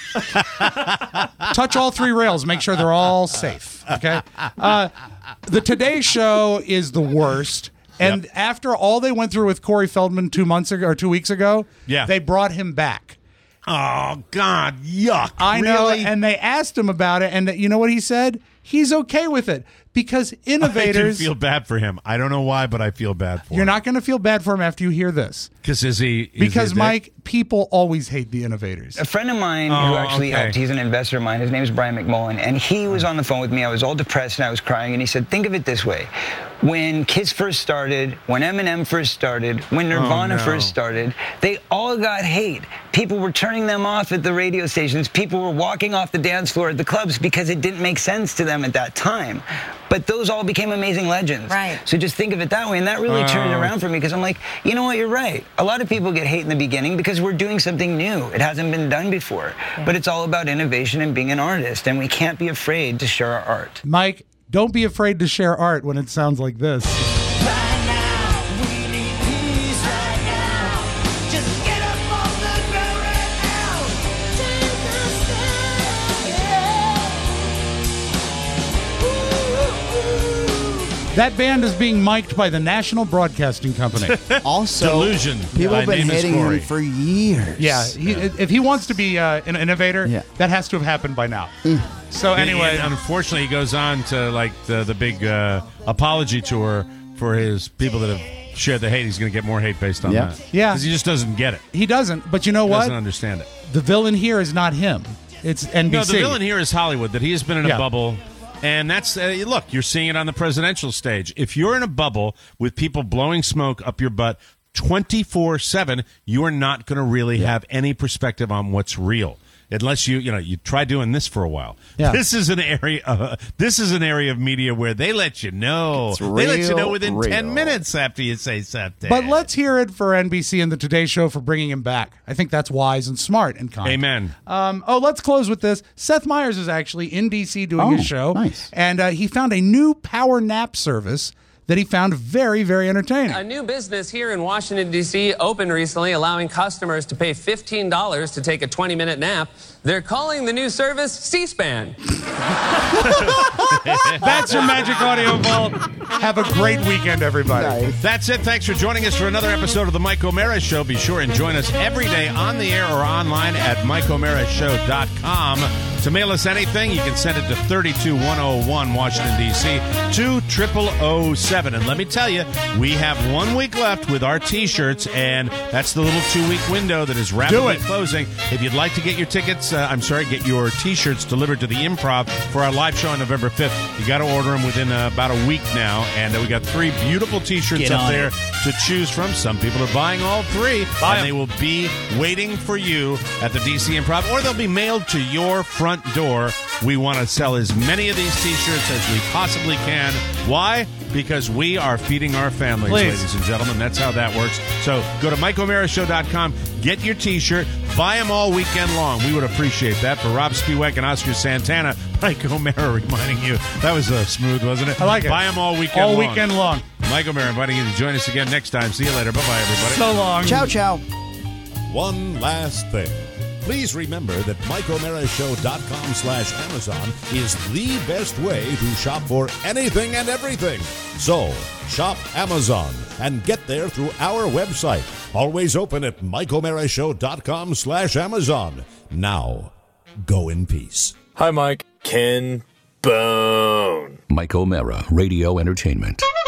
Touch all 3 rails. Make sure they're all safe. Okay? The Today Show is the worst. And after all they went through with Corey Feldman 2 months ago or 2 weeks ago, they brought him back. Oh, God. Yuck. I know. Really? And they asked him about it. And you know what he said? He's okay with it. Because innovators. I do feel bad for him. I don't know why, but I feel bad for him. You're not going to feel bad for him after you hear this. Because Mike, people always hate the innovators. A friend of mine who actually helped, he's an investor of mine, his name is Brian McMullen, and he was on the phone with me. I was all depressed and I was crying, and he said, think of it this way. When Kiss first started, when Eminem first started, when Nirvana first started, they all got hate. People were turning them off at the radio stations. People were walking off the dance floor at the clubs because it didn't make sense to them at that time. But those all became amazing legends. Right. So just think of it that way, and that really turned it around for me because I'm like, you know what, you're right. A lot of people get hate in the beginning because we're doing something new. It hasn't been done before. Yeah. But it's all about innovation and being an artist, and we can't be afraid to share our art. Mike, don't be afraid to share art when it sounds like this. That band is being mic'd by the National Broadcasting Company. Also, Delusion. People have been hating Corey. him for years. Yeah, if he wants to be an innovator, that has to have happened by now. So anyway, and unfortunately, he goes on to like the big apology tour for his people that have share the hate, he's going to get more hate based on that. Yeah. Because he just doesn't get it. He doesn't. But you know what? Doesn't understand it. The villain here is not him. It's NBC. No, the villain here is Hollywood, that he has been in a bubble. And that's, look, you're seeing it on the presidential stage. If you're in a bubble with people blowing smoke up your butt 24/7, you are not going to really have any perspective on what's real. Unless you try doing this for a while. Yeah. This is an area of media where they let you know. It's they let you know real, within real. 10 minutes after you say something. But let's hear it for NBC and the Today Show for bringing him back. I think that's wise and smart and kind. Amen. Let's close with this. Seth Meyers is actually in D.C. doing his show. Nice. And he found a new power nap service that he found very, very entertaining. A new business here in Washington, D.C. opened recently, allowing customers to pay $15 to take a 20-minute nap. They're calling the new service C-SPAN. That's your Magic Audio Vault. Have a great weekend, everybody. Nice. That's it. Thanks for joining us for another episode of The Mike O'Mara Show. Be sure and join us every day on the air or online at MikeO'MaraShow.com. To mail us anything, you can send it to 32101 Washington, D.C. 20007. And let me tell you, we have 1 week left with our T-shirts, and that's the little 2-week window that is rapidly closing. If you'd like to get your tickets, get your T-shirts delivered to the Improv for our live show on November 5th, you got to order them within about a week now. And we got 3 beautiful T-shirts up there to choose from. Some people are buying all 3, and they will be waiting for you at the DC Improv, or they'll be mailed to your front door. We want to sell as many of these T-shirts as we possibly can. Why? Because we are feeding our families, ladies and gentlemen. That's how that works. So go to MikeO'MaraShow.com, get your T-shirt, buy them all weekend long. We would appreciate that. For Rob Spiewak and Oscar Santana, Mike O'Mara reminding you. That was smooth, wasn't it? I like it. Buy them all weekend long. All weekend long. Mike O'Mara inviting you to join us again next time. See you later. Bye-bye, everybody. So long. Ciao, ciao. One last thing. Please remember that MikeO'MaraShow.com/Amazon is the best way to shop for anything and everything. So, shop Amazon and get there through our website. Always open at MikeO'MaraShow.com/Amazon. Now, go in peace. Hi, Mike. Ken Bone. Mike O'Mara, Radio Entertainment.